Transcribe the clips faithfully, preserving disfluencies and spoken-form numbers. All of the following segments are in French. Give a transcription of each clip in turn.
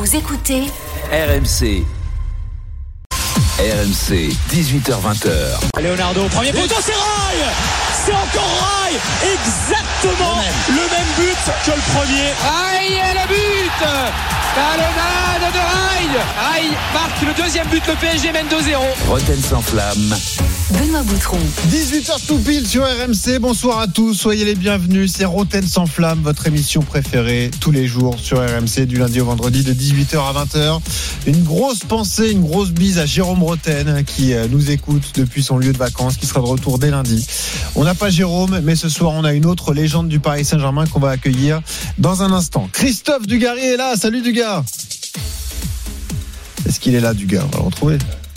Vous écoutez R M C. R M C, dix-huit heures vingt. Leonardo, premier poteau, c'est Rai. C'est encore Rai. Exactement le même. le même but que le premier. Rai et le but. Talonnade de Rai. Rai marque le deuxième but, le P S G mène deux zéro. Rotten sans flamme. Benoît Boutron. dix-huit heures tout pile sur R M C. Bonsoir à tous, soyez les bienvenus. C'est Rotten sans flamme, votre émission préférée tous les jours sur R M C du lundi au vendredi de dix-huit heures à vingt heures. Une grosse pensée, une grosse bise à Jérôme Rotten qui nous écoute depuis son lieu de vacances, qui sera de retour dès lundi. On n'a pas Jérôme, mais ce soir on a une autre légende du Paris Saint-Germain qu'on va accueillir dans un instant. Christophe Dugarry est là. Salut Dugas. Est-ce qu'il est là, Dugas? On va le retrouver.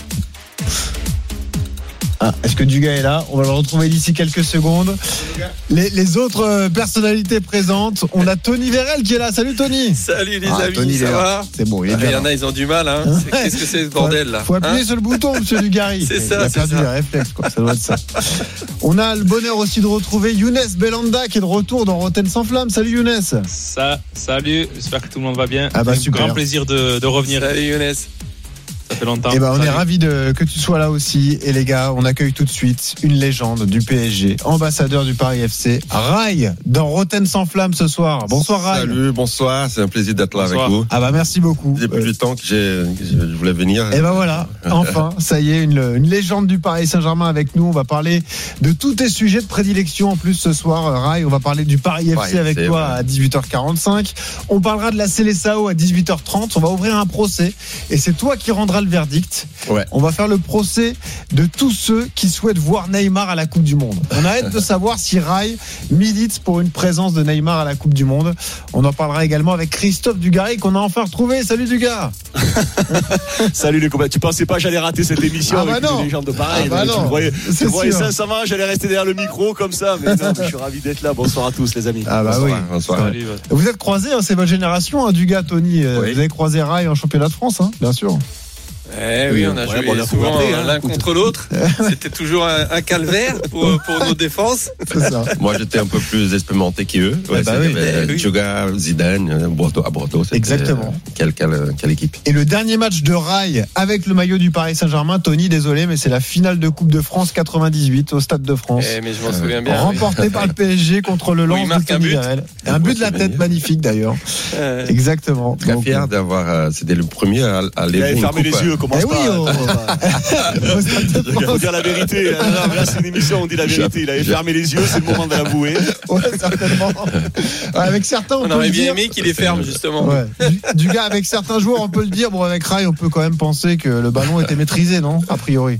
Ah, est-ce que Dugas est là? On va le retrouver d'ici quelques secondes. Les, les autres personnalités présentes, on a Tony Vérel qui est là. Salut Tony. Salut les ah, amis, Tony ça va? C'est bon, il est ah, bien. Il y en a, ils ont du mal. Hein. C'est, qu'est-ce que c'est ce bordel là? Faut appuyer hein sur le bouton, monsieur Dugarry. C'est ça, il a c'est perdu ça. les réflexes, quoi. Ça doit être ça. On a le bonheur aussi de retrouver Younes Belanda qui est de retour dans Rotten sans flamme. Salut Younes. Ça, salut, j'espère que tout le monde va bien. Ah bah Un super. grand plaisir de, de revenir. Salut Younes. Ça fait longtemps. Et ben on Salut. est ravis de que tu sois là aussi. Et les gars, on accueille tout de suite une légende du P S G, ambassadeur du Paris F C, Rai, dans Rotten sans flamme ce soir. Bonsoir Rai. Salut, bonsoir, c'est un plaisir d'être là Bonsoir. avec vous. Ah bah merci beaucoup. J'ai plus de temps que j'ai, que je voulais venir. Et ben voilà, enfin, ça y est, une, une légende du Paris Saint-Germain avec nous. On va parler de tous tes sujets de prédilection en plus ce soir, Rai. On va parler du Paris F C Paris avec F C, toi ouais. à dix-huit heures quarante-cinq. On parlera de la Seleção à dix-huit heures trente. On va ouvrir un procès et c'est toi qui rendras le verdict. Ouais. On va faire le procès de tous ceux qui souhaitent voir Neymar à la Coupe du Monde. On a hâte de savoir si Rai milite pour une présence de Neymar à la Coupe du Monde. On en parlera également avec Christophe Dugarry qu'on a enfin retrouvé. Salut Dugas. Salut les copains. Tu pensais pas que j'allais rater cette émission Ah bah avec non. une légende de pareil? Ah bah non. Tu voyais, C'est tu voyais sûr. ça, ça va, j'allais rester derrière le micro comme ça. Mais non, mais je suis ravi d'être là. Bonsoir à tous les amis. Ah bah Bonsoir, oui. bonsoir. Salut. Vous êtes croisés, hein, c'est votre génération, hein, Dugas, Tony. Euh, Oui. Vous avez croisé Rai en championnat de France, hein, bien sûr. Eh oui, on a Ouais, joué bon, on a souvent couverté, hein. l'un contre l'autre. C'était toujours un, un calvaire pour, pour nos défenses. C'est ça. Moi, j'étais un peu plus expérimenté qu'eux. Ouais, bah c'était, oui. euh, Oui. Djoga, Zidane, euh, Bordeaux, à Bordeaux. C'était, Exactement. euh, Quelle, quelle, quelle équipe. Et le dernier match de Rai avec le maillot du Paris Saint-Germain, Tony, désolé, mais c'est la finale de Coupe de France quatre-vingt-dix-huit au Stade de France. Eh, mais je m'en souviens bien. Remporté par le P S G contre le Où il Lens de marque un Tony but. Vérel. Et un but de la tête magnifique d'ailleurs. Euh, Exactement. Très Donc, fier d'avoir. euh, C'était le premier à, à Il lever avait une fermé coupe. les yeux, commence Eh oui, pas. oh. au Stade de Il faut France. dire la vérité. Là, là, là, c'est une émission, on dit la vérité. Il avait Je- fermé les yeux, c'est le moment de l'avouer. Ouais, certainement. Ouais, avec certains, on, on peut aurait le bien dire. aimé qu'il les ferme justement. Ouais. Du, du gars, avec certains joueurs, on peut le dire. Bon, avec Rai, on peut quand même penser que le ballon était maîtrisé, non? A priori.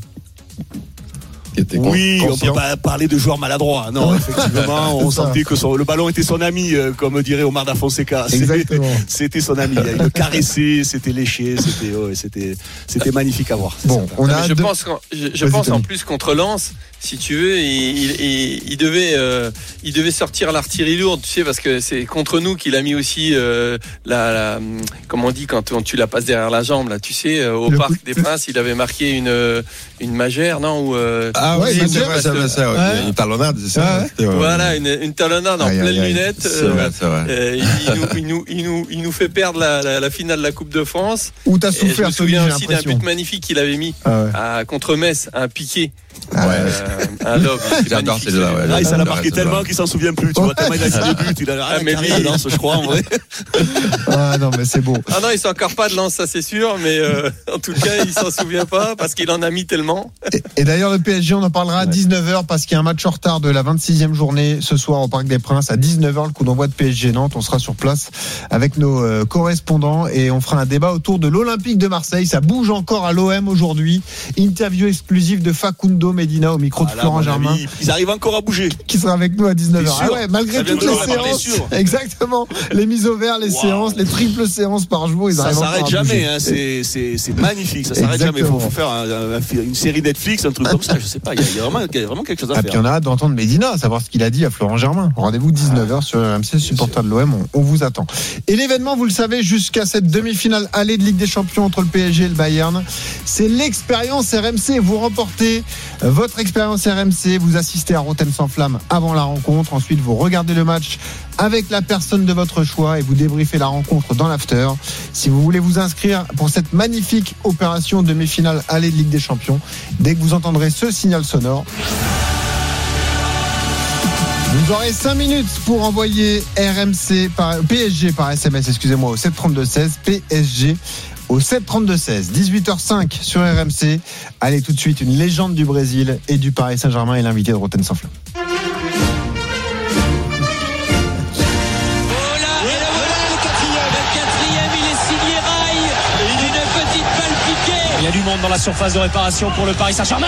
Qui était con- Oui, on conscient. peut pas parler de joueur maladroit. Non, Ouais. effectivement, on C'est ça. sentait que son- le ballon était son ami, euh, comme dirait Omar Da Fonseca. C'est- Exactement. C'était son ami. Il le caressait, c'était léché, c'était, ouais, c'était, c'était magnifique à voir. c'est Bon, certain. on Non, a mais hâte je de- pense, qu'en- je, je Vas-y, pense en Tony. plus contre Lens, si tu veux, il, il, il- il devait, euh, il devait sortir l'artillerie lourde, tu sais, parce que c'est contre nous qu'il a mis aussi euh, la, la, comment on dit quand, quand tu la passes derrière la jambe, là, tu sais, euh, au Le Parc coup- des Princes, il avait marqué une une magère, non ou, euh, Ah Ouais, oui, il c'est a vrai, dit- c'est vrai, c'est vrai. Ouais. Une talonnade, c'est Ouais, ça. ouais. C'était, euh, Voilà, une, une talonnade en Aïe, pleine aïe, aïe. lunette. C'est euh, vrai, c'est vrai. euh, il, nous, il, nous, il, nous, il nous fait perdre la, la, la finale de la Coupe de France. Où t'as Et je souffert, me Tony, j'ai souviens aussi d'un l'impression. but magnifique qu'il avait mis Ah ouais. à, contre Metz, un piqué, Ah ouais. euh, un lob. C'est J'adore magnifique. celle-là, ouais. Là, il s'en a J'adore marqué celle-là. tellement qu'il s'en souvient plus. Tu vois, tellement il a dit des buts, il a Ah, rien mais carré lui- de lance, je crois, en vrai. Ah non, mais c'est beau. Ah non, il s'en encore pas de lance, ça c'est sûr, mais euh, en tout cas, il s'en souvient pas parce qu'il en a mis tellement. Et, et d'ailleurs, le P S G, on en parlera à dix-neuf heures parce qu'il y a un match en retard de la vingt-sixième journée ce soir au Parc des Princes à dix-neuf heures, le coup d'envoi de P S G Nantes. On sera sur place avec nos euh, correspondants et on fera un débat autour de l'Olympique de Marseille. Ça bouge encore à l'O M aujourd'hui. Interview exclusive de Facundo Medina au micro de Voilà, Florent mon Germain ami, ils arrivent encore à bouger. qui sera avec nous à dix-neuf heures. T'es Ah sûr ouais, malgré Ça vient toutes de les leur parler, séances. sûr. Exactement. Les mises au vert, les Wow. séances, les triples séances par jour, ils Ça arrivent encore s'arrête à jamais, bouger. hein, c'est, c'est, c'est magnifique, ça s'arrête jamais. Il faut, faut faire un- un- un- une série Netflix, un truc comme ça, je sais pas, il y a, il y a vraiment, il y a vraiment quelque chose à Ah, puis faire. on a hâte d'entendre Medina, savoir ce qu'il a dit à Florent Germain. Rendez-vous dix-neuf heures sur R M C, supporter de l'O M, on, on vous attend. Et l'événement, vous le savez, jusqu'à cette demi-finale allée de Ligue des Champions entre le P S G et le Bayern, c'est l'expérience R M C. Vous remportez votre expérience R M C, vous assistez à Rotten sans flamme avant la rencontre, ensuite vous regardez le match avec la personne de votre choix et vous débriefez la rencontre dans l'after. Si vous voulez vous inscrire pour cette magnifique opération demi-finale aller de Ligue des Champions, dès que vous entendrez ce signal sonore, vous aurez cinq minutes pour envoyer R M C par, P S G par S M S, excusez-moi, au sept trente-deux seize, P S G au sept trente-deux seize. dix-huit heures cinq sur R M C. Allez, tout de suite, une légende du Brésil et du Paris Saint-Germain et l'invité de Roten sans flamme. Il y a du monde dans la surface de réparation pour le Paris Saint-Germain.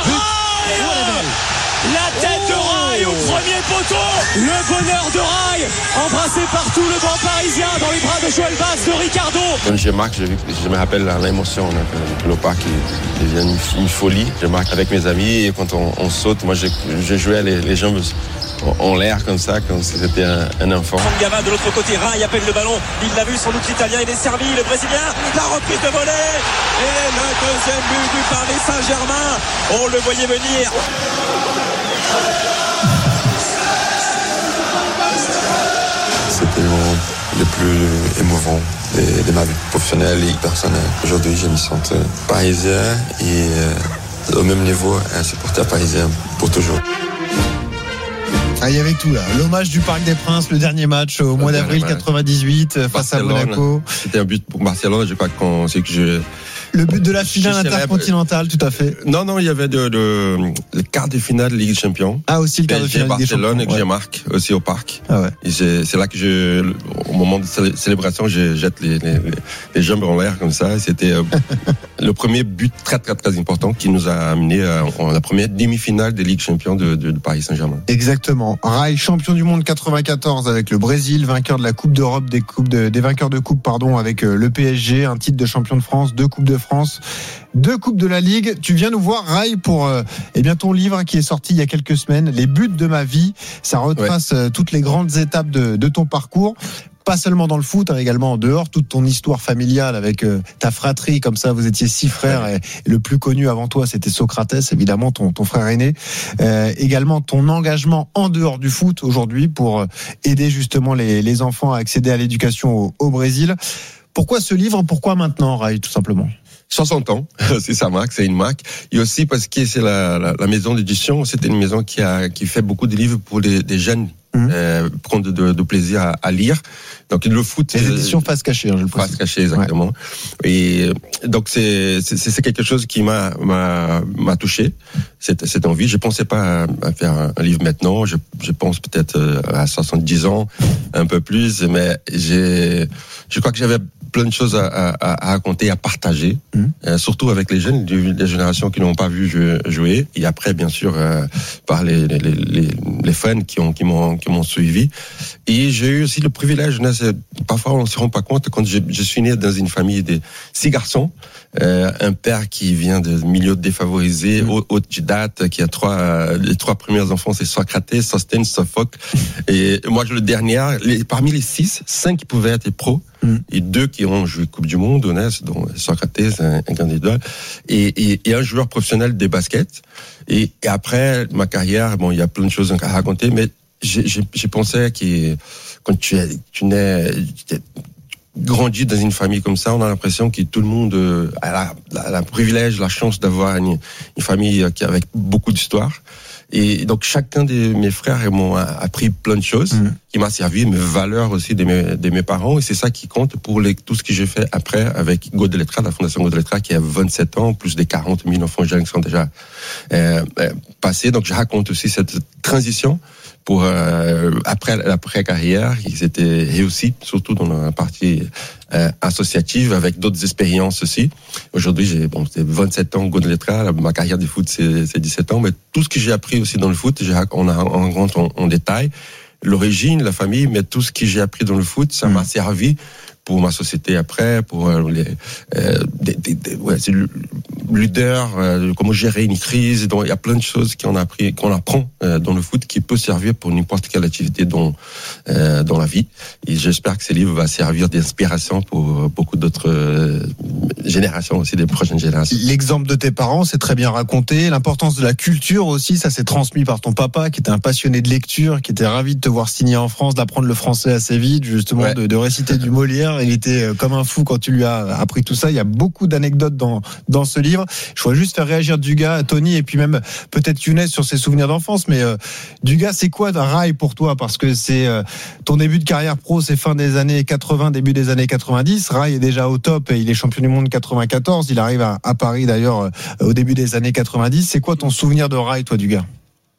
La tête de Raï au premier poteau. Le bonheur de Raï, embrassé par tout le banc parisien dans les bras de Joël Bass, de Ricardo. Quand je marque, je, je me rappelle l'émotion. Le parc devient une, une folie. Je marque avec mes amis et quand on, on saute, moi je, je jouais les, les jambes en l'air comme ça, comme si c'était un, un enfant. Gava de l'autre côté, Raï appelle le ballon. Il l'a vu, sans doute l'Italien, il est servi, le Brésilien. La reprise de volée et le deuxième but du Paris Saint-Germain. On le voyait venir. C'était le moment le plus émouvant de, de ma vie professionnelle et personnelle. Aujourd'hui, je me sens parisien et euh, au même niveau, un supporter parisien pour toujours. Ah, il y avait tout là. L'hommage du Parc des Princes, le dernier match au le mois d'avril quatre-vingt-dix-huit face à Monaco. C'était un but pour Barcelone, je crois qu'on sait que je... Le but de la finale intercontinentale, tout à fait. Non, non, il y avait de, de, le quart de finale de Ligue des Champions. Ah, aussi le quart de finale de Ligue des Champions. Barcelone et que ouais. je marque aussi au parc. Ah ouais. Et c'est, c'est là que je, au moment de célébration, je jette les, les, les jambes en l'air comme ça. C'était euh, le premier but très, très, très important qui nous a amené à, à la première demi-finale de Ligue des Champions de, de, de Paris Saint-Germain. Exactement. Raï, champion du monde quatre-vingt-quatorze avec le Brésil, vainqueur de la Coupe d'Europe, des, coupes de, des vainqueurs de Coupe, pardon, avec le P S G, un titre de champion de France, deux Coupes de France. Deux coupes de la Ligue. Tu viens nous voir, Raï, pour euh, eh bien ton livre qui est sorti il y a quelques semaines, Les buts de ma vie. Ça retrace ouais. euh, toutes les grandes étapes de, de ton parcours. Pas seulement dans le foot, hein, également en dehors, toute ton histoire familiale avec euh, ta fratrie, comme ça, vous étiez six frères ouais. et, et le plus connu avant toi, c'était Socrates, évidemment, ton, ton frère aîné. Euh, également ton engagement en dehors du foot aujourd'hui pour euh, aider justement les, les enfants à accéder à l'éducation au, au Brésil. Pourquoi ce livre ? Pourquoi maintenant, Raï, tout simplement ? soixante ans, c'est sa marque, c'est une marque. Et aussi parce que c'est la, la, la maison d'édition, c'était une maison qui a qui fait beaucoup de livres pour les, des jeunes, mmh. euh, prendre de, de plaisir à, à lire. Donc le foot. Les éditions face cachée, hein, je le face cachée, exactement. Ouais. Et donc c'est, c'est c'est quelque chose qui m'a m'a m'a touché. Cette cette envie. Je pensais pas à faire un livre maintenant. Je je pense peut-être à soixante-dix ans, un peu plus, mais j'ai je crois que j'avais plein de choses à, à, à raconter, à partager, mmh. euh, surtout avec les jeunes, des générations qui n'ont pas vu jouer, et après bien sûr euh, par les, les, les, les fans qui ont qui m'ont qui m'ont suivi. Et j'ai eu aussi le privilège, parfois on ne se rend pas compte, quand je, je suis né dans une famille de six garçons, euh, un père qui vient de milieux défavorisés, mmh. autodidacte, qui a trois euh, les trois premiers enfants, c'est Socrates, Sostène, Sophocle, et moi je le dernier. Les, parmi les six, cinq qui pouvaient être pros. Mmh. Et deux qui ont joué Coupe du Monde, honnête, dont Socrates, un, un candidat, et, et, et un joueur professionnel de basket. Et, et après ma carrière, bon, il y a plein de choses à raconter, mais j'ai, j'ai, j'ai pensé que quand tu es, tu nais, tu grandis dans une famille comme ça, on a l'impression que tout le monde a la, la, la privilège, la chance d'avoir une, une famille qui avec beaucoup d'histoire. Et donc chacun de mes frères m'ont appris plein de choses, mmh. qui m'a servi, mes valeurs aussi de mes, de mes parents, et c'est ça qui compte pour les, tout ce que j'ai fait après avec Godeletra, la Fondation Godeletra, qui a vingt-sept ans, plus de quarante mille enfants jeunes qui sont déjà euh, passés. Donc je raconte aussi cette transition pour euh, après l'après carrière, qui s'était réussi, surtout dans la partie euh, associative, avec d'autres expériences aussi. Aujourd'hui, j'ai bon, c'est vingt-sept ans Godeletra, ma carrière de foot c'est, c'est dix-sept ans, mais tout ce que j'ai appris aussi dans le foot, j'ai, on, a, on rentre en, en détail l'origine, la famille, mais tout ce que j'ai appris dans le foot, ça mmh. m'a servi pour ma société après, pour euh, les euh, des, des, des, ouais, c'est le leader, euh, comment gérer une crise. Donc il y a plein de choses qu'on a appris, qu'on apprend euh, dans le foot, qui peut servir pour n'importe quelle activité dans euh, dans la vie. Et j'espère que ce livre va servir d'inspiration pour beaucoup d'autres euh, générations aussi, des prochaines générations. L'exemple de tes parents, c'est très bien raconté. L'importance de la culture aussi, ça s'est transmis par ton papa, qui était un passionné de lecture, qui était ravi de te voir signer en France, d'apprendre le français assez vite, justement, ouais. de, de réciter du Molière. Il était comme un fou quand tu lui as appris tout ça. Il y a beaucoup d'anecdotes dans, dans ce livre. Je voudrais juste faire réagir Dugas, Tony, et puis même peut-être Younes sur ses souvenirs d'enfance. Mais euh, Dugas, c'est quoi Rail pour toi? Parce que c'est euh, ton début de carrière pro, c'est fin des années quatre-vingts, début des années quatre-vingt-dix. Rail est déjà au top et il est champion du monde quatre-vingt-quatorze. Il arrive à, à Paris d'ailleurs euh, au début des années quatre-vingt-dix. C'est quoi ton souvenir de Rail, toi, Dugas?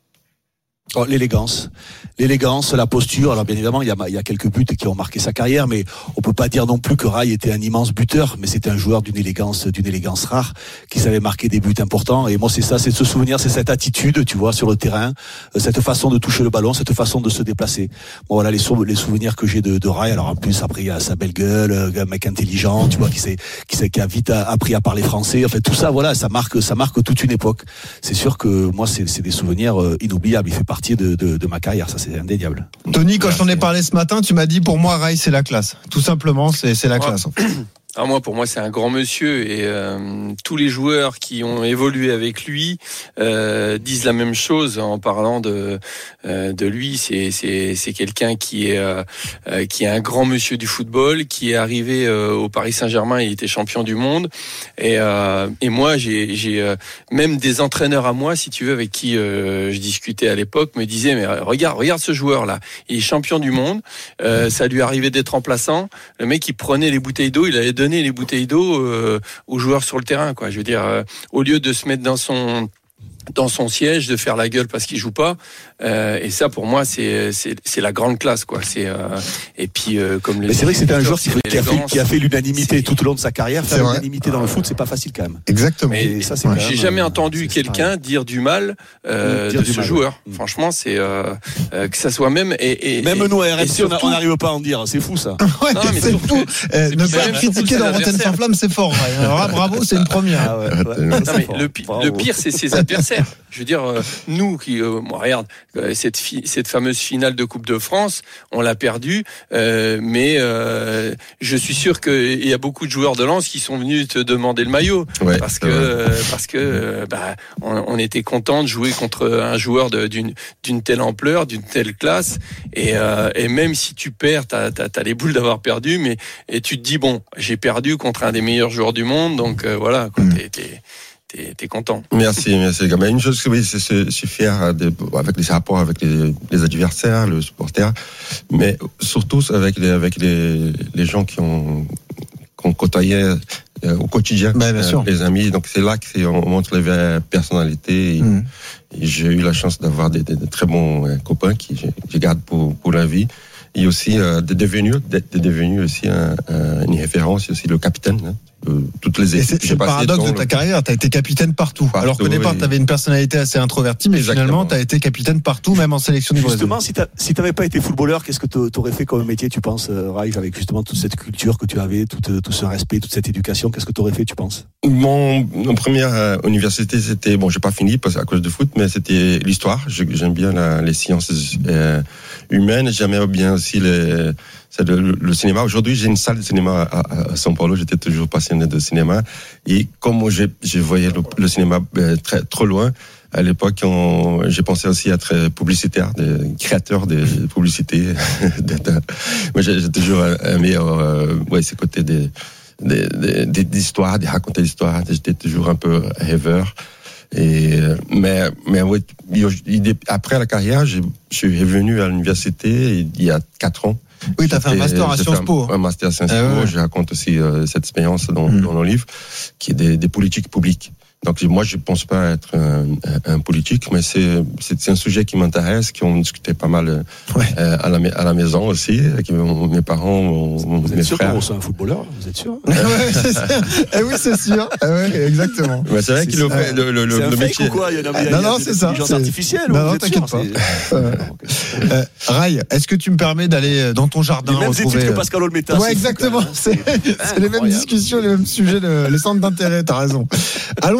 Oh, l'élégance, l'élégance, la posture. Alors bien évidemment, il y a, il y a quelques buts qui ont marqué sa carrière, mais on peut pas dire non plus que Rail était un immense buteur, mais c'était un joueur d'une élégance, d'une élégance rare, qui savait marquer des buts importants. Et moi, c'est ça, c'est ce souvenir, c'est cette attitude, tu vois, sur le terrain, cette façon de toucher le ballon, cette façon de se déplacer. Bon, voilà les, sou- les souvenirs que j'ai de, de Rail. Alors en plus, après, il y a sa belle gueule, un mec intelligent, tu vois, qui s'est, qui s'est, qui a vite appris à parler français. En fait, tout ça, voilà, ça marque, ça marque toute une époque. C'est sûr que moi, c'est, c'est des souvenirs inoubliables. Il fait partie De, de, de ma carrière, ça c'est indéniable. Tony, quand je t'en ai parlé ce matin, tu m'as dit pour moi Rail c'est la classe. Tout simplement, c'est, c'est la classe. Ah, moi, pour moi, c'est un grand monsieur et euh, tous les joueurs qui ont évolué avec lui euh, disent la même chose en parlant de euh, de lui. C'est c'est c'est quelqu'un qui est euh, qui est un grand monsieur du football, qui est arrivé euh, au Paris Saint-Germain. Il était champion du monde et euh, et moi, j'ai j'ai euh, même des entraîneurs à moi, si tu veux, avec qui euh, je discutais à l'époque, me disaient mais regarde regarde ce joueur là, il est champion du monde. Euh, ça lui arrivait d'être remplaçant. Le mec, il prenait les bouteilles d'eau, il allait donner les bouteilles d'eau euh, aux joueurs sur le terrain, quoi. Je veux dire, euh, au lieu de se mettre dans son dans son siège, de faire la gueule parce qu'il joue pas. Euh, et ça, pour moi, c'est c'est c'est la grande classe, quoi. C'est euh, et puis euh, comme le. Mais c'est vrai que c'était un joueur qui, qui a fait qui a fait l'unanimité c'est... tout au long de sa carrière. Faire l'unanimité dans le foot, c'est pas facile quand même. Exactement. Et ça, c'est ouais. J'ai jamais entendu quelqu'un dire du mal euh, dire de du ce mal, joueur. Ouais. Franchement, c'est euh, euh, que ça soit même et, et même et, nous à R M C, on n'arrive pas à en dire. C'est fou ça. Ouais, non, mais c'est surtout, fou. Euh, ne pas critiquer dans Rotten sans flamme, c'est fort. Alors, bravo, c'est une première. Ah ouais, ouais, non, mais le, le pire, c'est ses adversaires. Je veux dire, euh, nous qui, euh, moi, regarde, euh, cette, fi- cette fameuse finale de Coupe de France, on l'a perdue, euh, mais euh, je suis sûr qu'il y a beaucoup de joueurs de Lens qui sont venus te demander le maillot, ouais, parce que euh, parce que euh, bah, on, on était content de jouer contre un joueur de, d'une d'une telle ampleur, d'une telle classe, et, euh, et même si tu perds, t'as, t'as, t'as les boules d'avoir perdu, mais et tu te dis bon, j'ai perdu contre un des meilleurs joueurs du monde, donc euh, voilà, quoi, t'es, t'es T'es, t'es content. Merci, merci les gars. Mais une chose, oui, c'est se faire de, avec les rapports avec les, les adversaires, le supporter, mais surtout avec les, avec les, les gens qui ont, qu'on côtoyait euh, au quotidien, bah, bien sûr. Euh, les amis. Donc c'est là qu'on montre les vraies personnalités. Et, mmh. et j'ai eu la chance d'avoir des, des, des très bons euh, copains qui je, je garde pour, pour la vie. Et aussi euh, de devenir, d'être devenu aussi un, un, une référence, aussi le capitaine. Hein. Euh, toutes les équipes. Et c'est, c'est le paradoxe de ta le... carrière, tu as été capitaine partout. partout Alors qu'au départ, oui. tu avais une personnalité assez introvertie, mais Exactement. Finalement, tu as été capitaine partout, même en sélection du Brésil. Justement, si tu si n'avais pas été footballeur, qu'est-ce que tu aurais fait comme métier, tu penses, Rail, avec justement toute cette culture que tu avais, tout, tout ce respect, toute cette éducation, qu'est-ce que tu aurais fait, tu penses? Mon, mon première euh, université, c'était, bon, j'ai pas fini parce, à cause de foot, mais c'était l'histoire. Je, j'aime bien la, les sciences euh, humaines, j'aimais bien aussi les. C'est le, le cinéma. Aujourd'hui, j'ai une salle de cinéma à, à, à São Paulo. J'étais toujours passionné de cinéma. Et comme j'ai, je voyais le, le cinéma très, trop loin, à l'époque, on, j'ai pensé aussi être publicitaire, de, créateur de publicités. Moi, j'ai, j'ai toujours aimé euh, ouais, ces côtés des, des, des, des histoires, de raconter l'histoire. J'étais toujours un peu rêveur. Et mais mais ouais, après la carrière, je suis revenu à l'université il y a quatre ans. Oui, tu as fait un master à Sciences Po. Un master à Sciences Po. Ah ouais. Je raconte aussi euh, cette expérience dans, mmh. dans le livre, qui est des, des politiques publiques. Donc moi, je pense pas être un, un politique, mais c'est, c'est c'est un sujet qui m'intéresse, qui ont discuté pas mal ouais. euh, à la à la maison aussi, avec mes parents, mon, vous mes êtes sûr frères. que c'est un footballeur, vous êtes sûr? Ouais, c'est sûr. Eh oui, c'est sûr. Eh ouais, exactement. Mais c'est vrai c'est qu'il a fait le, le, le, c'est le un métier. Fake ou quoi? Il y a, il y a, non, il y a non, c'est ça. C'est artificiel. Non, non, t'inquiète pas. Euh, euh, Rail, est-ce que tu me permets d'aller dans ton jardin les mêmes retrouver... études que Pascal Olmeta. Ouais, exactement. C'est, c'est les mêmes discussions, les mêmes sujets, les centres d'intérêt. T'as raison. Allons dans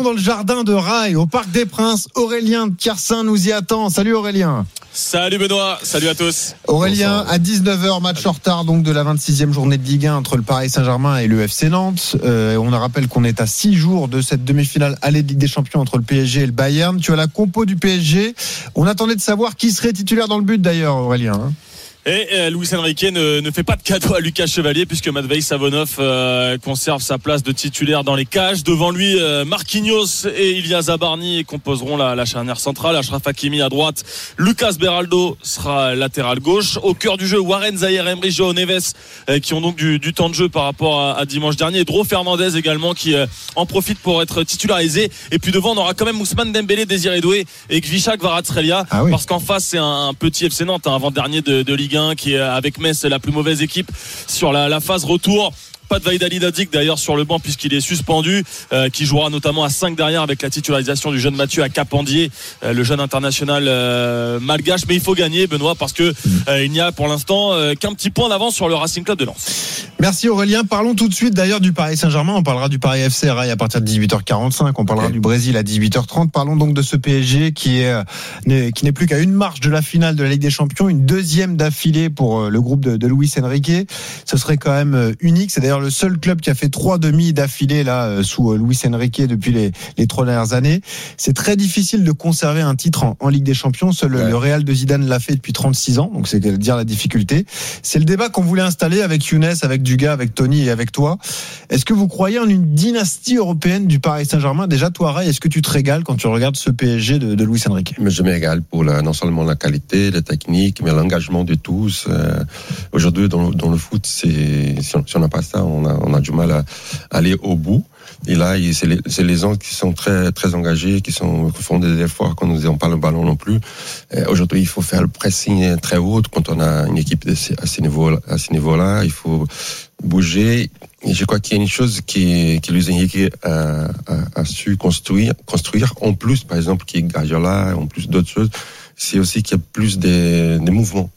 dans le jardin de Rail, au Parc des Princes. Aurélien de Kersin nous y attend. Salut Aurélien. Salut Benoît, salut à tous. Aurélien, à dix-neuf heures, match en retard donc de la vingt-sixième journée de Ligue un entre le Paris Saint-Germain et le F C Nantes. Euh, on rappelle qu'on est à six jours de cette demi-finale aller de Ligue des Champions entre le P S G et le Bayern. Tu as la compo du P S G. On attendait de savoir qui serait titulaire dans le but d'ailleurs, Aurélien. Hein. Et euh, Luis Enrique ne, ne fait pas de cadeau à Lucas Chevalier puisque Matvei Savonov euh, conserve sa place de titulaire dans les cages. Devant lui, euh, Marquinhos et Ilya Zabarni composeront la, la charnière centrale. Achraf Hakimi à droite, Lucas Beraldo sera latéral gauche. Au cœur du jeu, Warren Zaïre-Emery, João Neves euh, qui ont donc du, du temps de jeu par rapport à, à dimanche dernier. Dro Fernandez également qui euh, en profite pour être titularisé. Et puis devant, on aura quand même Ousmane Dembélé, Désiré Doué et Gvicha Kvaratskhelia ah oui. parce qu'en face, c'est un, un petit F C Nantes, un avant-dernier de, de Ligue qui est avec Metz la plus mauvaise équipe sur la, la phase retour. Pas de Vahid Halilhodžić d'ailleurs sur le banc puisqu'il est suspendu, euh, qui jouera notamment à cinq derrière avec la titularisation du jeune Mathieu à Capendier, euh, le jeune international euh, malgache. Mais il faut gagner, Benoît, parce que euh, il n'y a pour l'instant euh, qu'un petit point d'avance sur le Racing Club de Lens. Merci Aurélien. Parlons tout de suite d'ailleurs du Paris Saint-Germain. On parlera du Paris F C Rail à partir de dix-huit heures quarante-cinq. On parlera okay. du Brésil à dix-huit heures trente. Parlons donc de ce P S G qui est n'est, qui n'est plus qu'à une marche de la finale de la Ligue des Champions, une deuxième d'affilée pour le groupe de, de Luis Enrique. Ce serait quand même unique. C'est d'ailleurs le seul club qui a fait trois demi d'affilée là sous Luis Enrique depuis les, les trois dernières années. C'est très difficile de conserver un titre en, en Ligue des Champions. Seul ouais. le Real de Zidane l'a fait depuis trente-six ans. Donc c'est dire la difficulté. C'est le débat qu'on voulait installer avec Younes, avec Dugas, avec Tony et avec toi. Est-ce que vous croyez en une dynastie européenne du Paris Saint-Germain? Déjà, toi, Ray, est-ce que tu te régales quand tu regardes ce P S G de, de Luis Enrique? Mais je me régale pour la, non seulement la qualité, la technique, mais l'engagement de tous. Euh, aujourd'hui, dans, dans le foot, c'est, si on n'a pas ça, on a, on a du mal à aller au bout. Et là, c'est les, c'est les gens qui sont très, très engagés, qui, sont, qui font des efforts quand nous n'avons pas le ballon non plus. Et aujourd'hui, il faut faire le pressing très haut quand on a une équipe à ce niveau, à ce niveau-là. Il faut bouger. Et je crois qu'il y a une chose qui, qui Luis Enrique a, a, a su construire, construire en plus, par exemple, qui est Guardiola, en plus d'autres choses. C'est aussi qu'il y a plus des, des mouvements.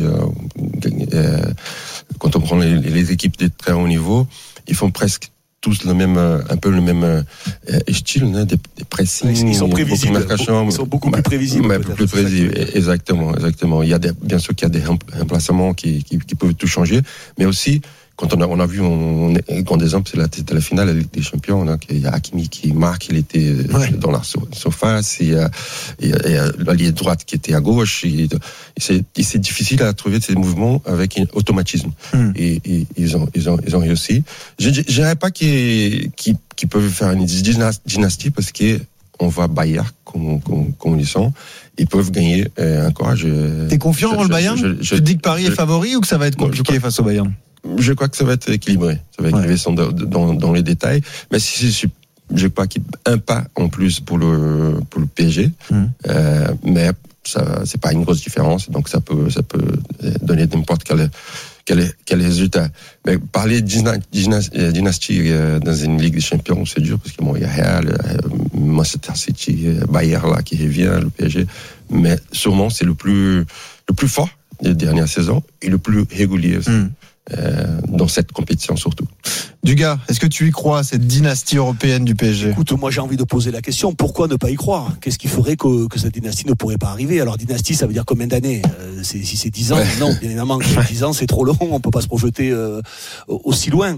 Quand on prend les, les équipes de très haut niveau, ils font presque tous le même, un peu le même euh, style, hein, des, des pressings. Ils sont prévisibles. Ils sont beaucoup plus prévisibles. Ouais, plus prévisibles. Exactement, exactement. Il y a des, bien sûr qu'il y a des remplacements qui, qui, qui peuvent tout changer, mais aussi, quand on a, on a vu, on, un grand exemple, c'est la, c'était la finale de la Ligue des Champions, hein, il y a Hakimi qui marque, il était ouais. dans la surface, il y a, il y a, il y a l'allié droite qui était à gauche, et, et c'est, et c'est difficile à trouver ces mouvements avec un automatisme. Mm. Et, et ils ont, ils ont, ils ont réussi. Je, je, je dirais pas qu'ils, qu'ils, qu'ils peuvent faire une dynastie parce que on voit Bayern comme, comme, comme ils sont. Ils peuvent gagner euh, encore. Je, T'es confiant je, dans le Bayern? Je, je, tu dis que Paris je, est favori ou que ça va être compliqué face au Bayern? Je crois que ça va être équilibré. Ça va être équilibré ouais. dans, dans, dans les détails. Mais si, si je crois qu'il y a un pas en plus pour le, pour le P S G. Mmh. Euh, mais ça, c'est pas une grosse différence. Donc ça peut, ça peut donner n'importe quel, quel, quel résultat. Mais parler de dynastie dans une Ligue des Champions, c'est dur parce que bon, il y a Real, Manchester City, Bayern là qui revient, le P S G. Mais sûrement, c'est le plus, le plus fort des dernières saisons et le plus régulier aussi. Mmh. Euh, dans cette compétition surtout. Dugas, est-ce que tu y crois, cette dynastie européenne du P S G? Écoute, moi j'ai envie de poser la question, pourquoi ne pas y croire? Qu'est-ce qui ferait que, que cette dynastie ne pourrait pas arriver? Alors dynastie, ça veut dire combien d'années? euh, c'est, Si c'est dix ans, ouais. non, bien évidemment, dix ans c'est trop long, on peut pas se projeter euh, aussi loin.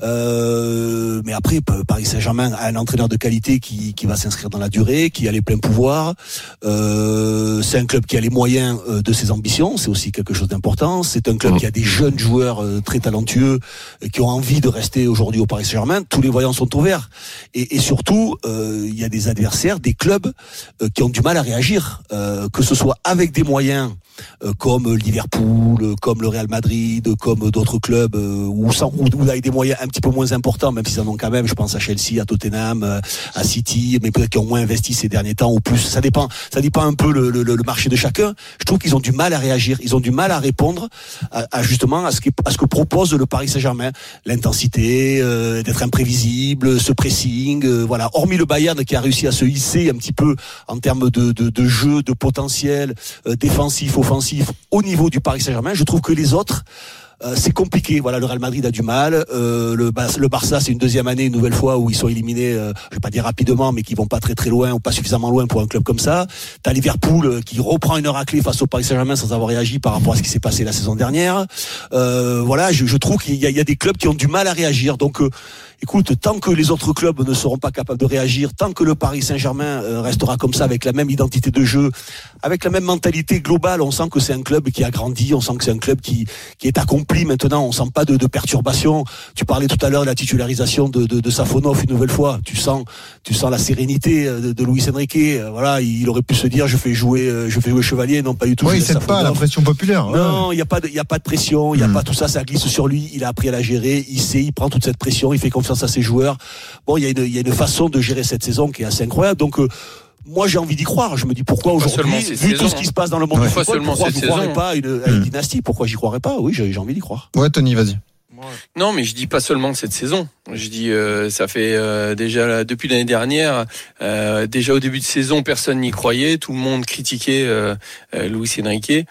Euh, mais après, Paris Saint-Germain a un entraîneur de qualité qui, qui va s'inscrire dans la durée, qui a les pleins pouvoirs. Euh, c'est un club qui a les moyens de ses ambitions, c'est aussi quelque chose d'important. C'est un club mmh. qui a des jeunes joueurs très talentueux qui ont envie de rester aujourd'hui au Paris Saint-Germain. Tous les voyants sont ouverts et, et surtout euh, il y a des adversaires, des clubs euh, qui ont du mal à réagir, euh, que ce soit avec des moyens euh, comme Liverpool, comme le Real Madrid, comme d'autres clubs euh, ou, sans, ou, ou avec des moyens un petit peu moins importants, même s'ils en ont quand même. Je pense à Chelsea, à Tottenham, euh, à City, mais peut-être qu'ils ont moins investi ces derniers temps ou plus. Ça dépend, ça dépend un peu le, le, le marché de chacun. Je trouve qu'ils ont du mal à réagir, ils ont du mal à répondre à, à justement à ce, qui, à ce que propose le Paris Saint-Germain, l'intensité, euh, d'être imprévisible, ce pressing, euh, voilà. Hormis le Bayern qui a réussi à se hisser un petit peu en termes de, de, de jeu, de potentiel euh, défensif, offensif au niveau du Paris Saint-Germain, je trouve que les autres Euh, c'est compliqué. Voilà, le Real Madrid a du mal. Euh, le, le Barça, c'est une deuxième année, une nouvelle fois où ils sont éliminés. Euh, je vais pas dire rapidement, mais qui vont pas très très loin ou pas suffisamment loin pour un club comme ça. T'as Liverpool euh, qui reprend une raclée face au Paris Saint-Germain sans avoir réagi par rapport à ce qui s'est passé la saison dernière. Euh, voilà, je, je trouve qu'il y a, il y a des clubs qui ont du mal à réagir. Donc, euh, écoute, tant que les autres clubs ne seront pas capables de réagir, tant que le Paris Saint-Germain euh, restera comme ça avec la même identité de jeu, avec la même mentalité globale, on sent que c'est un club qui a grandi, on sent que c'est un club qui qui est accompli maintenant. On sent pas de, de perturbation. Tu parlais tout à l'heure de la titularisation de, de, de Safonov une nouvelle fois. Tu sens, tu sens la sérénité de, de Luis Enrique. Voilà, il aurait pu se dire je fais jouer, je fais jouer Chevalier, non pas du tout. Oui, c'est pas la pression populaire. Non, il y a pas de, il y a pas de pression, il y a mmh. pas tout ça, ça glisse sur lui. Il a appris à la gérer. Il sait, il prend toute cette pression, il fait confiance à ses joueurs. Bon, il y a une, il y a une façon de gérer cette saison qui est assez incroyable. Donc euh, moi j'ai envie d'y croire. Je me dis pourquoi aujourd'hui, vu saison, tout ce qui se passe dans le monde ouais. du football, pourquoi je ne croirais saison. pas à une, à une dynastie? Pourquoi j'y croirais pas? Oui, j'ai, j'ai envie d'y croire. Ouais, Tony, vas-y. Non, mais je dis pas seulement cette saison. Je dis euh, ça fait euh, déjà depuis l'année dernière. Euh, déjà au début de saison, personne n'y croyait. Tout le monde critiquait euh, euh, Luis Enrique. Et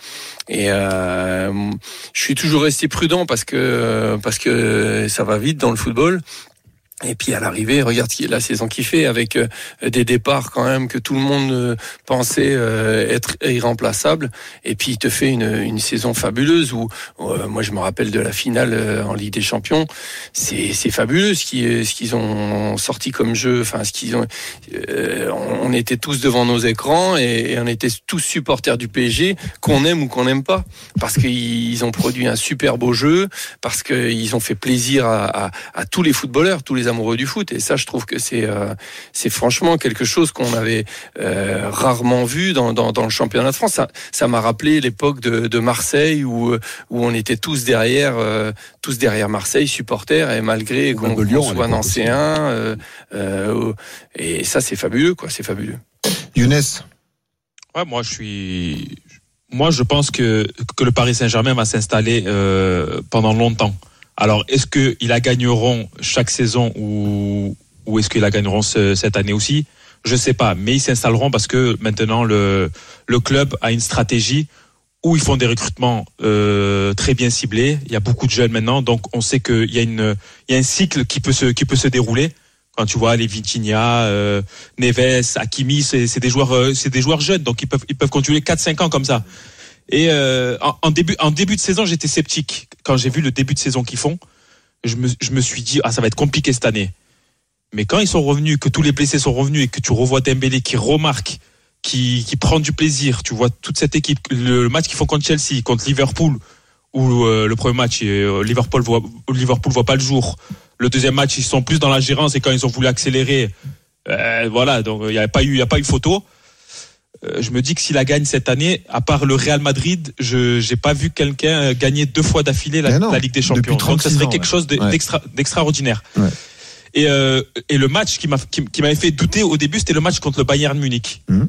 euh, je suis toujours resté prudent parce que parce que ça va vite dans le football. Et puis à l'arrivée, regarde la saison qu'il fait avec euh, des départs quand même que tout le monde euh, pensait euh, être irremplaçables. Et puis il te fait une, une saison fabuleuse où euh, moi je me rappelle de la finale euh, en Ligue des Champions. C'est, c'est fabuleux ce qu'ils, ce qu'ils ont sorti comme jeu. Enfin, ce qu'ils ont. Euh, on, on était tous devant nos écrans et, et on était tous supporters du P S G, qu'on aime ou qu'on n'aime pas, parce qu'ils ont produit un super beau jeu, parce qu'ils ont fait plaisir à, à, à tous les footballeurs, tous les amoureux du foot. Et ça, je trouve que c'est euh, c'est franchement quelque chose qu'on avait euh, rarement vu dans, dans dans le championnat de France. Ça, ça m'a rappelé l'époque de, de Marseille où où on était tous derrière euh, tous derrière Marseille, supporters, et malgré qu'on, qu'on soit nancéen, euh, euh, et ça c'est fabuleux, quoi. C'est fabuleux. Younes. Ouais, moi je suis moi je pense que que le Paris Saint-Germain va s'installer euh, pendant longtemps. Alors, est-ce qu'ils la gagneront chaque saison ou, ou est-ce qu'ils la gagneront ce, cette année aussi? Je sais pas, mais ils s'installeront parce que maintenant le, le club a une stratégie où ils font des recrutements euh, très bien ciblés. Il y a beaucoup de jeunes maintenant, donc on sait qu'il y a une, il y a un cycle qui peut se, qui peut se dérouler. Quand tu vois les Vitinha, euh, Neves, Hakimi, c'est, c'est des joueurs, euh, c'est des joueurs jeunes, donc ils peuvent, ils peuvent continuer quatre cinq ans comme ça. Et euh, en, en début en début de saison, j'étais sceptique quand j'ai vu le début de saison qu'ils font. Je me je me suis dit ah ça va être compliqué cette année. Mais quand ils sont revenus, que tous les blessés sont revenus et que tu revois Dembélé qui remarque, qui qui prend du plaisir, tu vois toute cette équipe, le, le match qu'ils font contre Chelsea, contre Liverpool, où euh, le premier match euh, Liverpool voit Liverpool voit pas le jour. Le deuxième match ils sont plus dans la gérance et quand ils ont voulu accélérer, euh, voilà donc il y a pas eu il y a pas eu photo. Je me dis que s'il la gagne cette année, à part le Real Madrid, je j'ai pas vu quelqu'un gagner deux fois d'affilée la, la Ligue des Champions. Donc ça serait quelque chose de, ouais. d'extra, d'extraordinaire. Ouais. Et euh, et le match qui m'a qui, qui m'avait fait douter au début, c'était le match contre le Bayern Munich. Mmh.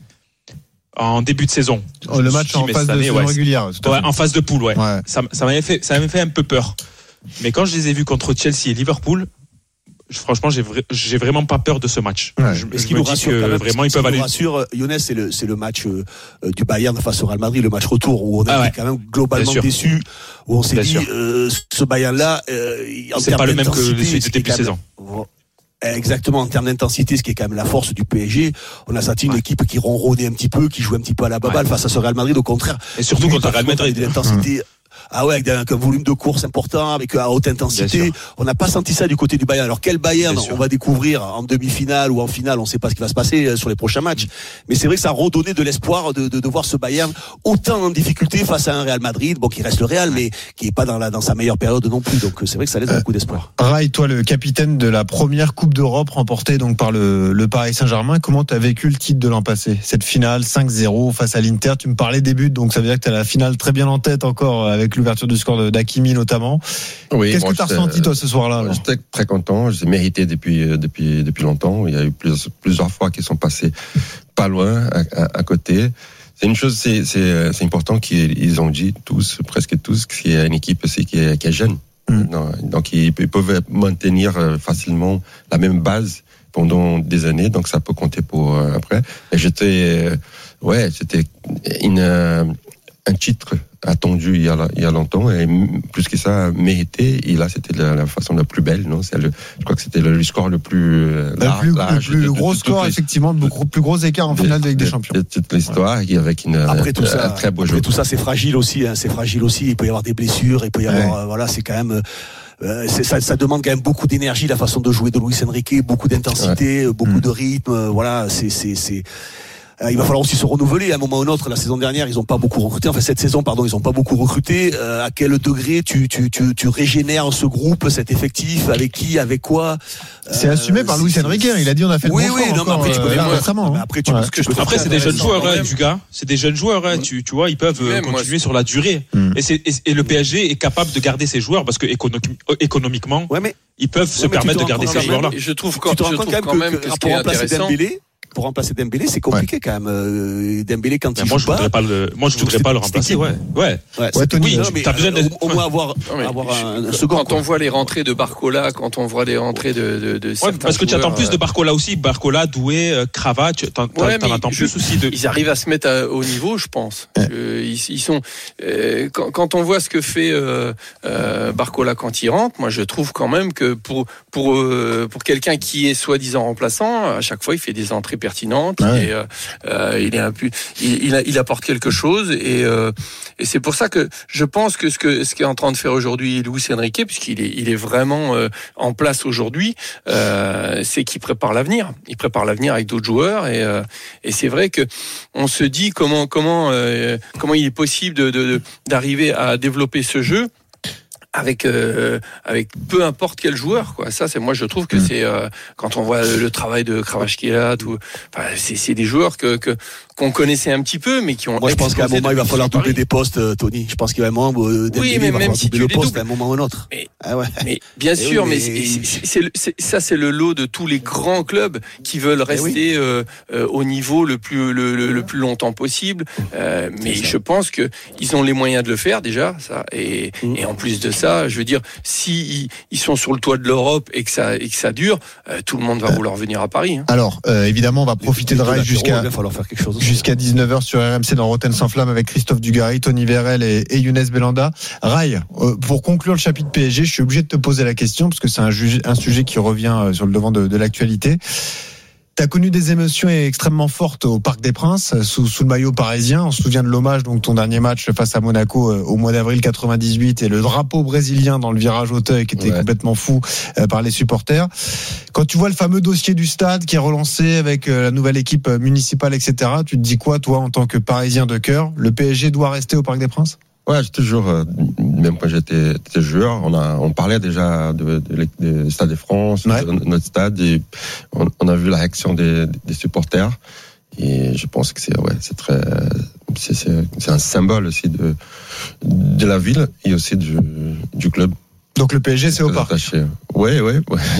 En début de saison. Oh, le match dit, en phase de année, ouais, régulière. Ouais, en phase de poule, ouais. ouais. Ça ça m'avait fait ça m'avait fait un peu peur. Mais quand je les ai vus contre Chelsea et Liverpool, franchement, j'ai, vra- j'ai vraiment pas peur de ce match. Ouais. Je, ce je qui me nous dis rassure, que quand même, vraiment ils ce peuvent qui aller. nous rassure, Younes, c'est le c'est le match euh, du Bayern face au Real Madrid, le match retour où on a ah ouais. été quand même globalement déçu, où on s'est Bien dit euh, ce Bayern-là, euh, en c'est pas le même que celui de début de saison. Exactement, en termes d'intensité, ce qui est quand même la force du P S G, on a senti une ouais. équipe qui ronronnait un petit peu, qui jouait un petit peu à la baballe ouais. face à ce Real Madrid. Au contraire, et surtout contre le Real Madrid, de l'intensité. Mmh. Ah ouais, avec un, avec un volume de course important, avec à haute intensité. On n'a pas senti ça du côté du Bayern. Alors quel Bayern on va découvrir en demi-finale ou en finale, on ne sait pas ce qui va se passer sur les prochains matchs. Mais c'est vrai que ça a redonné de l'espoir de, de, de voir ce Bayern autant en difficulté face à un Real Madrid, bon qui reste le Real, mais qui est pas dans la dans sa meilleure période non plus. Donc c'est vrai que ça laisse euh, beaucoup d'espoir. Ray, toi le capitaine de la première Coupe d'Europe remportée donc par le, le Paris Saint-Germain, comment tu as vécu le titre de l'an passé? Cette finale cinq zéro face à l'Inter, tu me parlais des buts, donc ça veut dire que tu as la finale très bien en tête encore avec l'ouverture du score de d'Hakimi notamment. Oui, Qu'est-ce bon, que tu as ressenti toi ce soir-là? J'étais très content, je l'ai mérité depuis depuis depuis longtemps. Il y a eu plusieurs, plusieurs fois qu'ils sont passés pas loin à, à, à côté. C'est une chose, c'est c'est c'est important qu'ils ont dit tous, presque tous, qu'il y a une équipe aussi qui est qui est jeune. Mm. Donc ils, ils peuvent maintenir facilement la même base pendant des années, donc ça peut compter pour euh, après. Et j'étais, euh, ouais, c'était une euh, un titre attendu il y a, il y a longtemps et plus que ça mérité. Et là, c'était la, la façon la plus belle, non? C'est le, je crois que c'était le, le score le plus large, le plus, large, le plus de, gros de, de, score, les, effectivement, le plus gros écart en finale de Ligue des Champions. De toute l'histoire, ouais. Avec une, après tout ça, un très beau après jeu. tout ça, c'est fragile aussi. Hein, c'est fragile aussi. Il peut y avoir des blessures. Il peut y avoir, ouais. euh, voilà, c'est quand même. Euh, c'est, ça, ça demande quand même beaucoup d'énergie, la façon de jouer de Luis Enrique, beaucoup d'intensité, ouais. beaucoup mmh. de rythme. Euh, voilà, c'est, c'est, c'est. Euh, il va falloir aussi se renouveler à un moment ou un autre. La saison dernière, ils n'ont pas beaucoup recruté. Enfin, cette saison, pardon, ils n'ont pas beaucoup recruté. Euh, à quel degré tu, tu, tu, tu régénères ce groupe, cet effectif? Avec qui? Avec quoi? euh, C'est assumé par Luis Enrique. Il a dit on a fait le oui, bon oui, score non, encore, mais après, tu peux euh, moi, récemment. Mais après, tu ouais. peux, que je peux après, c'est des jeunes joueurs, hein, du gars. C'est des jeunes joueurs, hein, ouais. tu, tu vois, ils peuvent euh, continuer moi, sur la durée. Mm. Et, c'est, et, et le P S G est capable de garder ses joueurs parce que économiquement, économiquement ouais, mais, ils peuvent ouais, se permettre de garder ces joueurs-là. Je trouve quand même que ce qui est intéressant. Pour remplacer Dembélé, c'est compliqué ouais. quand même. Euh, Dembélé quand il moi, joue je voudrais pas, pas le, moi je voudrais pas le remplacer. Ouais, ouais. ouais, ouais Tony, oui, t'as besoin de, au, au moins avoir, non, avoir un, un second. Quand quoi. on voit les rentrées de Barcola, quand on voit les rentrées de, de, de ouais, parce que tu attends plus de Barcola aussi. Barcola, Doué, Cravache, t'en, ouais, t'en attends plus aussi de. Ils arrivent à se mettre à, au niveau, je pense. Ouais. Euh, ils, ils sont. Euh, quand, quand on voit ce que fait euh, euh, Barcola quand il rentre, moi je trouve quand même que pour pour euh, pour quelqu'un qui est soi-disant remplaçant, à chaque fois il fait des entrées pertinentes. Ouais. Et, euh, euh, il est un peu, il, il, a, il apporte quelque chose et, euh, et c'est pour ça que je pense que ce que ce qu'est en train de faire aujourd'hui Luis Enrique, puisqu'il est il est vraiment euh, en place aujourd'hui, euh, c'est qu'il prépare l'avenir. Il prépare l'avenir avec d'autres joueurs et euh, et c'est vrai que on se dit comment comment euh, comment il est possible de, de, de d'arriver à développer ce jeu. Avec euh, avec peu importe quel joueur, quoi. Ça, c'est moi je trouve que mmh. c'est euh, quand on voit le, le travail de Kvaratskhelia, tout, enfin, c'est c'est des joueurs que que qu'on connaissait un petit peu, mais qui ont. Moi, je pense qu'à un moment il va falloir doubler des postes, Tony. Je pense qu'il va y avoir un moment euh, oui, mais même si tu le les poste doubles, à un moment ou un autre. Mais, ah ouais. mais bien et sûr, oui, mais, mais... c'est, c'est, c'est, c'est, ça c'est le lot de tous les grands clubs qui veulent rester oui. euh, euh, au niveau le plus le, le, le plus longtemps possible. Euh, mais je pense que ils ont les moyens de le faire déjà, ça. Et, mmh. et en plus de ça, je veux dire. Si ils sont sur le toit de l'Europe et que ça et que ça dure, euh, tout le monde va vouloir venir à Paris. Hein. Alors euh, évidemment, on va profiter de Rai jusqu'à jusqu'à dix-neuf heures sur R M C dans Rotten sans flamme avec Christophe Dugarry, Tony Vérel et, et Younes Belhanda. Rai, euh, pour conclure le chapitre P S G, je suis obligé de te poser la question parce que c'est un, juge, un sujet qui revient sur le devant de, de l'actualité. T'as connu des émotions extrêmement fortes au Parc des Princes, sous, sous le maillot parisien. On se souvient de l'hommage, donc ton dernier match face à Monaco euh, au mois d'avril quatre-vingt-dix-huit et le drapeau brésilien dans le virage Auteuil qui était ouais. complètement fou euh, par les supporters. Quand tu vois le fameux dossier du stade qui est relancé avec euh, la nouvelle équipe municipale, et cetera, tu te dis quoi, toi, en tant que Parisien de cœur? Le P S G doit rester au Parc des Princes? Ouais, j'ai toujours, euh, même quand j'étais, j'étais joueur, on a, on parlait déjà de, de, de, de Stade de France, ouais. de notre stade, et on, on a vu la réaction des, des supporters, et je pense que c'est, ouais, c'est très, c'est, c'est, c'est un symbole aussi de, de la ville et aussi du, du club. Donc le P S G, c'est au Parc. Oui, oui.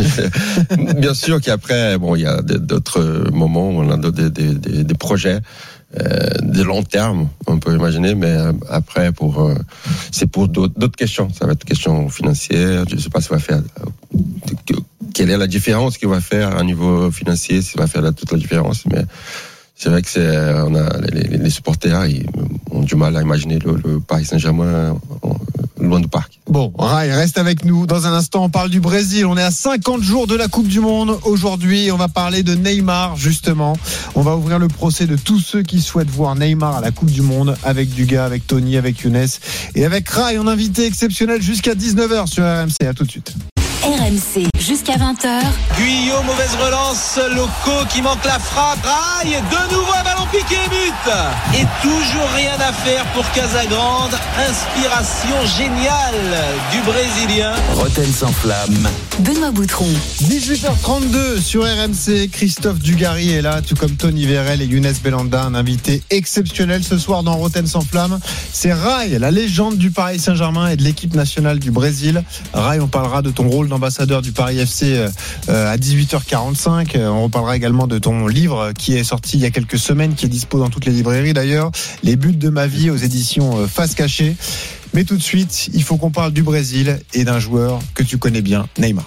Ouais. Bien sûr qu'après, bon, il y a d'autres moments où on a des, des, des, des projets. Euh, de long terme, on peut imaginer, mais après, pour, euh, c'est pour d'autres, d'autres questions. Ça va être question financière. Je ne sais pas ce qu'il va faire. Euh, quelle est la différence qu'il va faire à un niveau financier, s'il va faire la, toute la différence. Mais c'est vrai que c'est, on a les, les supporters, ils ont du mal à imaginer le, le Paris Saint-Germain loin du parc. Bon, Rai, reste avec nous. Dans un instant, on parle du Brésil. On est à cinquante jours de la Coupe du Monde. Aujourd'hui, on va parler de Neymar, justement. On va ouvrir le procès de tous ceux qui souhaitent voir Neymar à la Coupe du Monde avec Duga, avec Tony, avec Younes et avec Rai, en invité exceptionnel jusqu'à dix-neuf heures sur R M C. À tout de suite. R M C jusqu'à vingt heures. Guyot, mauvaise relance, Loco qui manque la frappe. Aïe, de nouveau un ballon piqué, but. Et toujours rien à faire pour Casagrande. Inspiration géniale du Brésilien. Rotten sans flamme. Benoît Boutron. dix-huit heures trente-deux sur R M C. Christophe Dugarry est là, tout comme Tony Vérel et Younes Belhanda, un invité exceptionnel ce soir dans Rotten sans flamme. C'est Rai, la légende du Paris Saint-Germain et de l'équipe nationale du Brésil. Rai, on parlera de ton rôle ambassadeur du Paris F C euh, à dix-huit heures quarante-cinq. On reparlera également de ton livre qui est sorti il y a quelques semaines, qui est dispo dans toutes les librairies d'ailleurs, Les buts de ma vie aux éditions euh, Face Cachée. Mais tout de suite, il faut qu'on parle du Brésil et d'un joueur que tu connais bien, Neymar.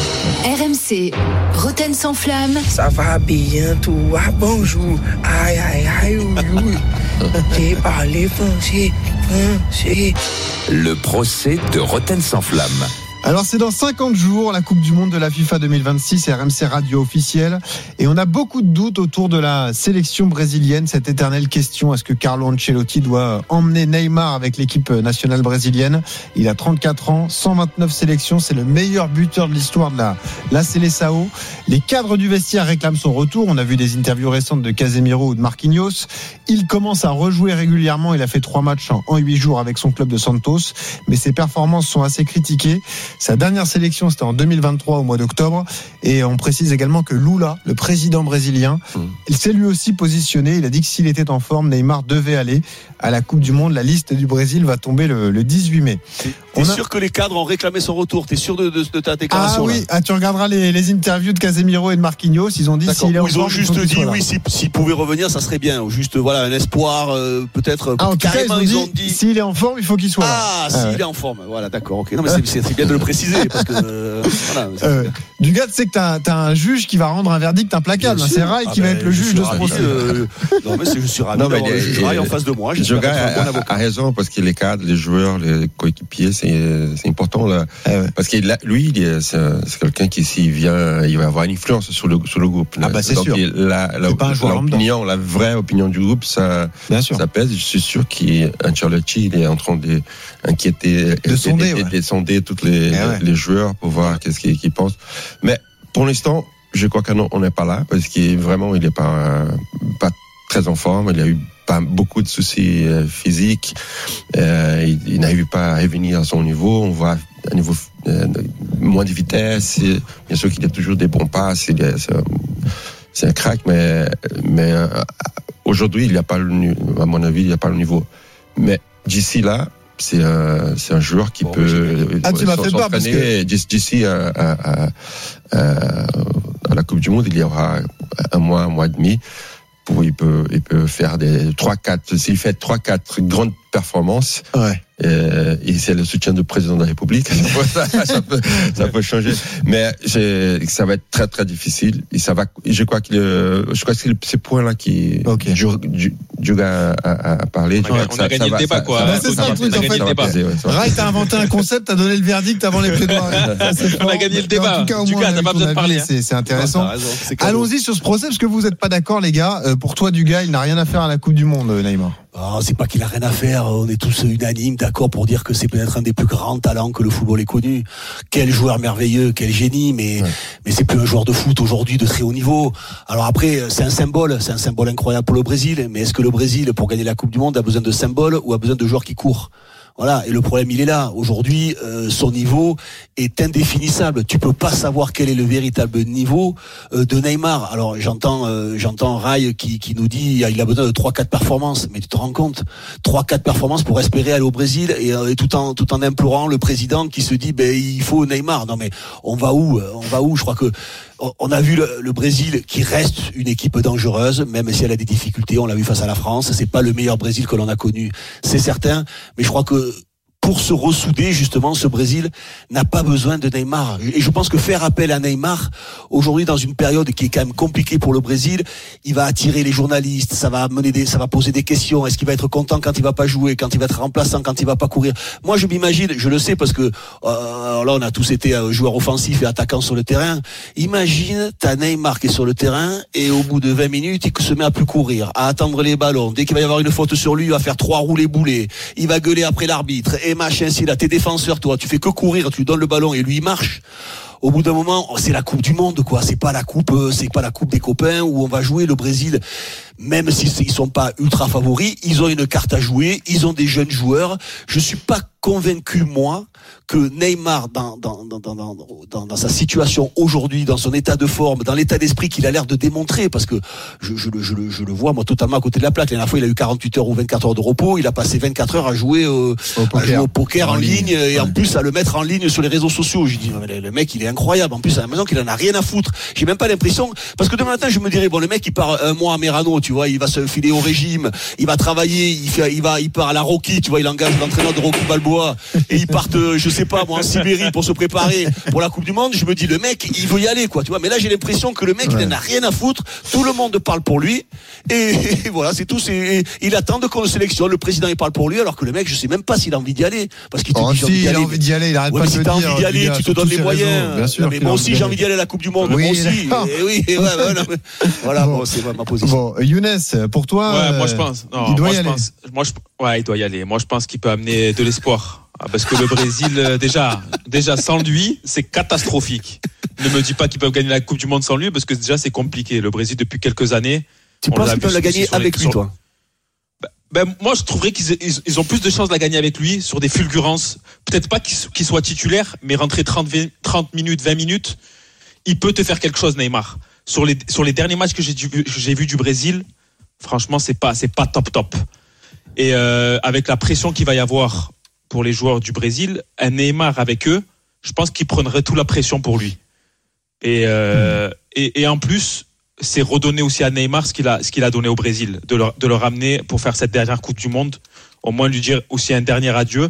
R M C, Rotten sans flamme. Ça va bien, toi, bonjour. Aïe, aïe, aïe, oui, oui. J'ai parlé français, Si. Le procès de Roten sans flamme. Alors c'est dans cinquante jours la Coupe du Monde de la FIFA deux mille vingt-six, R M C Radio officielle, et on a beaucoup de doutes autour de la sélection brésilienne, cette éternelle question, est-ce que Carlo Ancelotti doit emmener Neymar avec l'équipe nationale brésilienne? Il a trente-quatre ans, cent vingt-neuf sélections, c'est le meilleur buteur de l'histoire de la, la Seleção. Les cadres du vestiaire réclament son retour, on a vu des interviews récentes de Casemiro ou de Marquinhos. Il commence à rejouer régulièrement, il a fait trois matchs en huit jours avec son club de Santos, mais ses performances sont assez critiquées. Sa dernière sélection, c'était en deux mille vingt-trois, au mois d'octobre. Et on précise également que Lula, le président brésilien, mmh. il s'est lui aussi positionné. Il a dit que s'il était en forme, Neymar devait aller à la Coupe du Monde. La liste du Brésil va tomber le, le dix-huit mai. T'es a... sûr que les cadres ont réclamé son retour? T'es sûr de, de, de ta déclaration? Ah oui, ah, tu regarderas les, les interviews de Casemiro et de Marquinhos. Ils ont dit D'accord. s'il est en Ils forme, ont juste dit oui, s'il, s'il pouvait revenir, ça serait bien. Ou juste voilà un espoir, euh, peut-être. Ah, en tout carrément, cas, ils ont ils dit, ont dit s'il est en forme, il faut qu'il soit là. Ah, s'il ah, ouais. est en forme. Voilà, d'accord. Ok. Non, mais c'est, c'est, c'est bien de le préciser parce que. Euh, voilà, euh, du gars, tu sais que t'as, t'as un juge qui va rendre un verdict implacable. Hein, c'est Rai ah qui ben, va être le juge de ce procès. Euh, non, mais c'est, je suis ravi non, d'avoir le juge Rai en face de moi. Le gars a, bon a raison parce que les cadres, les joueurs, les coéquipiers, c'est, c'est important là. Ah ouais. Parce que là, lui, il est, c'est, c'est quelqu'un qui s'il vient, il va avoir une influence sur le sur le groupe. Ah bah c'est donc, sûr. La, la, la, l'opinion, la vraie opinion du groupe, ça, ça pèse. Je suis sûr qu'Ancelotti, il est en train d'inquiéter, de sonder, de, de, de sonder tous les, eh ouais. les joueurs pour voir qu'est-ce qu'ils, qu'ils pensent. Mais pour l'instant, je crois qu'on n'est pas là parce qu'il vraiment, il n'est pas pas très en forme. Il a eu pas beaucoup de soucis euh, physiques. Euh, il, il n'arrive pas à revenir à son niveau. On voit un niveau euh, moins de vitesse. Et, bien sûr qu'il a toujours des bons passes. Il est, c'est, un, c'est un crack, mais mais euh, aujourd'hui, il n'y a pas le, à mon avis, il n'y a pas le niveau. Mais d'ici là, c'est un, c'est un joueur qui bon, peut. Ah, tu m'as fait peur parce que d'ici à, à, à, à la Coupe du Monde, il y aura un mois, un mois et demi. Pour, il peut, il peut faire des trois, quatre. S'il fait trois, quatre grandes performances. Ouais. Euh, et c'est le soutien du président de la République. ça, ça, peut, ça peut changer. Mais ça va être très très difficile. Et ça va. Je crois que je crois que c'est ces points-là qui. Okay. Juga a, a parlé. On a, on a gagné le débat, quoi. C'est ça le truc, en fait. Rai, t'as inventé un concept, t'as donné le verdict avant les plaidoiries. On a gagné le débat. Juga, t'as pas besoin de parler. C'est, c'est intéressant. Allons-y sur ce procès, parce que vous n'êtes pas d'accord, les gars. Pour toi, Duga, il n'a rien à faire à la Coupe du Monde, Neymar. Oh, c'est pas qu'il a rien à faire, on est tous unanimes, d'accord, pour dire que c'est peut-être un des plus grands talents que le football ait connu. Quel joueur merveilleux, quel génie, mais, ouais. mais c'est plus un joueur de foot aujourd'hui de très haut niveau. Alors après, c'est un symbole, c'est un symbole incroyable pour le Brésil, mais est-ce que le Brésil, pour gagner la Coupe du Monde, a besoin de symboles ou a besoin de joueurs qui courent? Voilà, et le problème il est là. Aujourd'hui, euh, son niveau est indéfinissable. Tu peux pas savoir quel est le véritable niveau euh, de Neymar. Alors j'entends, euh, j'entends Rai qui, qui nous dit il a besoin de trois, quatre performances. Mais tu te rends compte, trois, quatre performances pour espérer aller au Brésil et, euh, et tout en tout en implorant le président qui se dit ben il faut Neymar. Non mais on va où On va où Je crois que on a vu le, le Brésil qui reste une équipe dangereuse, même si elle a des difficultés. On l'a vu face à la France. C'est pas le meilleur Brésil que l'on a connu, c'est certain. Mais je crois que pour se ressouder, justement, ce Brésil n'a pas besoin de Neymar. Et je pense que faire appel à Neymar, aujourd'hui, dans une période qui est quand même compliquée pour le Brésil, il va attirer les journalistes, ça va mener des, ça va poser des questions. Est-ce qu'il va être content quand il va pas jouer, quand il va être remplaçant, quand il va pas courir? Moi, je m'imagine, je le sais parce que, euh, là, on a tous été joueurs offensifs et attaquants sur le terrain. Imagine, t'as Neymar qui est sur le terrain et au bout de vingt minutes, il se met à plus courir, à attendre les ballons. Dès qu'il va y avoir une faute sur lui, il va faire trois roulés boulets. Il va gueuler après l'arbitre. Et machin, si là, t'es défenseur, toi, tu fais que courir, tu lui donnes le ballon et lui, il marche. Au bout d'un moment, c'est la Coupe du Monde, quoi. C'est pas la coupe, c'est pas la coupe des copains où on va jouer. Le Brésil, même s'ils sont pas ultra favoris, ils ont une carte à jouer, ils ont des jeunes joueurs. Je suis pas convaincu, moi, que Neymar, dans, dans, dans, dans, dans, dans sa situation aujourd'hui, dans son état de forme, dans l'état d'esprit qu'il a l'air de démontrer, parce que je, je, je, je, je le vois, moi, totalement à côté de la plaque. La dernière fois, il a eu quarante-huit heures ou vingt-quatre heures de repos. Il a passé vingt-quatre heures à jouer, euh, au, à jouer au poker en, en ligne, ligne et ouais. en plus à le mettre en ligne sur les réseaux sociaux. J'ai dit, mais le mec, il est incroyable. En plus, à la maison, qu'il en a rien à foutre. J'ai même pas l'impression, parce que demain matin, je me dirais, bon, le mec, il part un mois à Merano, tu tu vois, il va se filer au régime, il va travailler, il fait, il va, il part à la Rocky, tu vois, il engage l'entraîneur de Rocky Balboa et ils partent, je sais pas, moi, en Sibérie pour se préparer pour la Coupe du Monde. Je me dis, le mec, il veut y aller, quoi, tu vois. Mais là, j'ai l'impression que le mec, ouais. il n'en a rien à foutre. Tout le monde parle pour lui et, et voilà, c'est tout. C'est, il attend de qu'on le sélectionne. Le président, il parle pour lui, alors que le mec, je sais même pas s'il a envie d'y aller, parce qu'il te oh, dit, si, envie d'y il aller. a envie d'y aller, il arrête ouais, pas de si le t'as dire. envie d'y aller, tu te donnes les moyens. Bien sûr. Mais moi aussi, j'ai envie d'y aller à la Coupe du Monde. Oui, moi aussi. Et oui, et ouais, ouais, non, mais... Voilà, bon, bon, c'est ma position. Bon, Younes, pour toi, ouais, moi je pense. Non, il doit moi, y je aller. Pense, moi, je, ouais, il doit y aller. Moi, je pense qu'il peut amener de l'espoir. Parce que le Brésil, déjà, déjà sans lui, c'est catastrophique. Ne me dis pas qu'ils peuvent gagner la Coupe du Monde sans lui, parce que déjà c'est compliqué. Le Brésil depuis quelques années. Tu penses qu'ils peuvent la gagner avec lui, toi? Ben, moi, je trouverais qu'ils ils, ils ont plus de chances de la gagner avec lui sur des fulgurances. Peut-être pas qu'il, qu'il soit titulaire, mais rentrer trente, vingt, trente minutes, vingt minutes, il peut te faire quelque chose, Neymar. Sur les, sur les derniers matchs que j'ai, que j'ai vus du Brésil, franchement, c'est pas, c'est pas top top. Et euh, avec la pression qu'il va y avoir pour les joueurs du Brésil, un Neymar avec eux, je pense qu'ils prendraient toute la pression pour lui. Et, euh, mmh. et, et en plus, c'est redonner aussi à Neymar ce qu'il a, ce qu'il a donné au Brésil, de le, de le ramener pour faire cette dernière Coupe du Monde, au moins lui dire aussi un dernier adieu.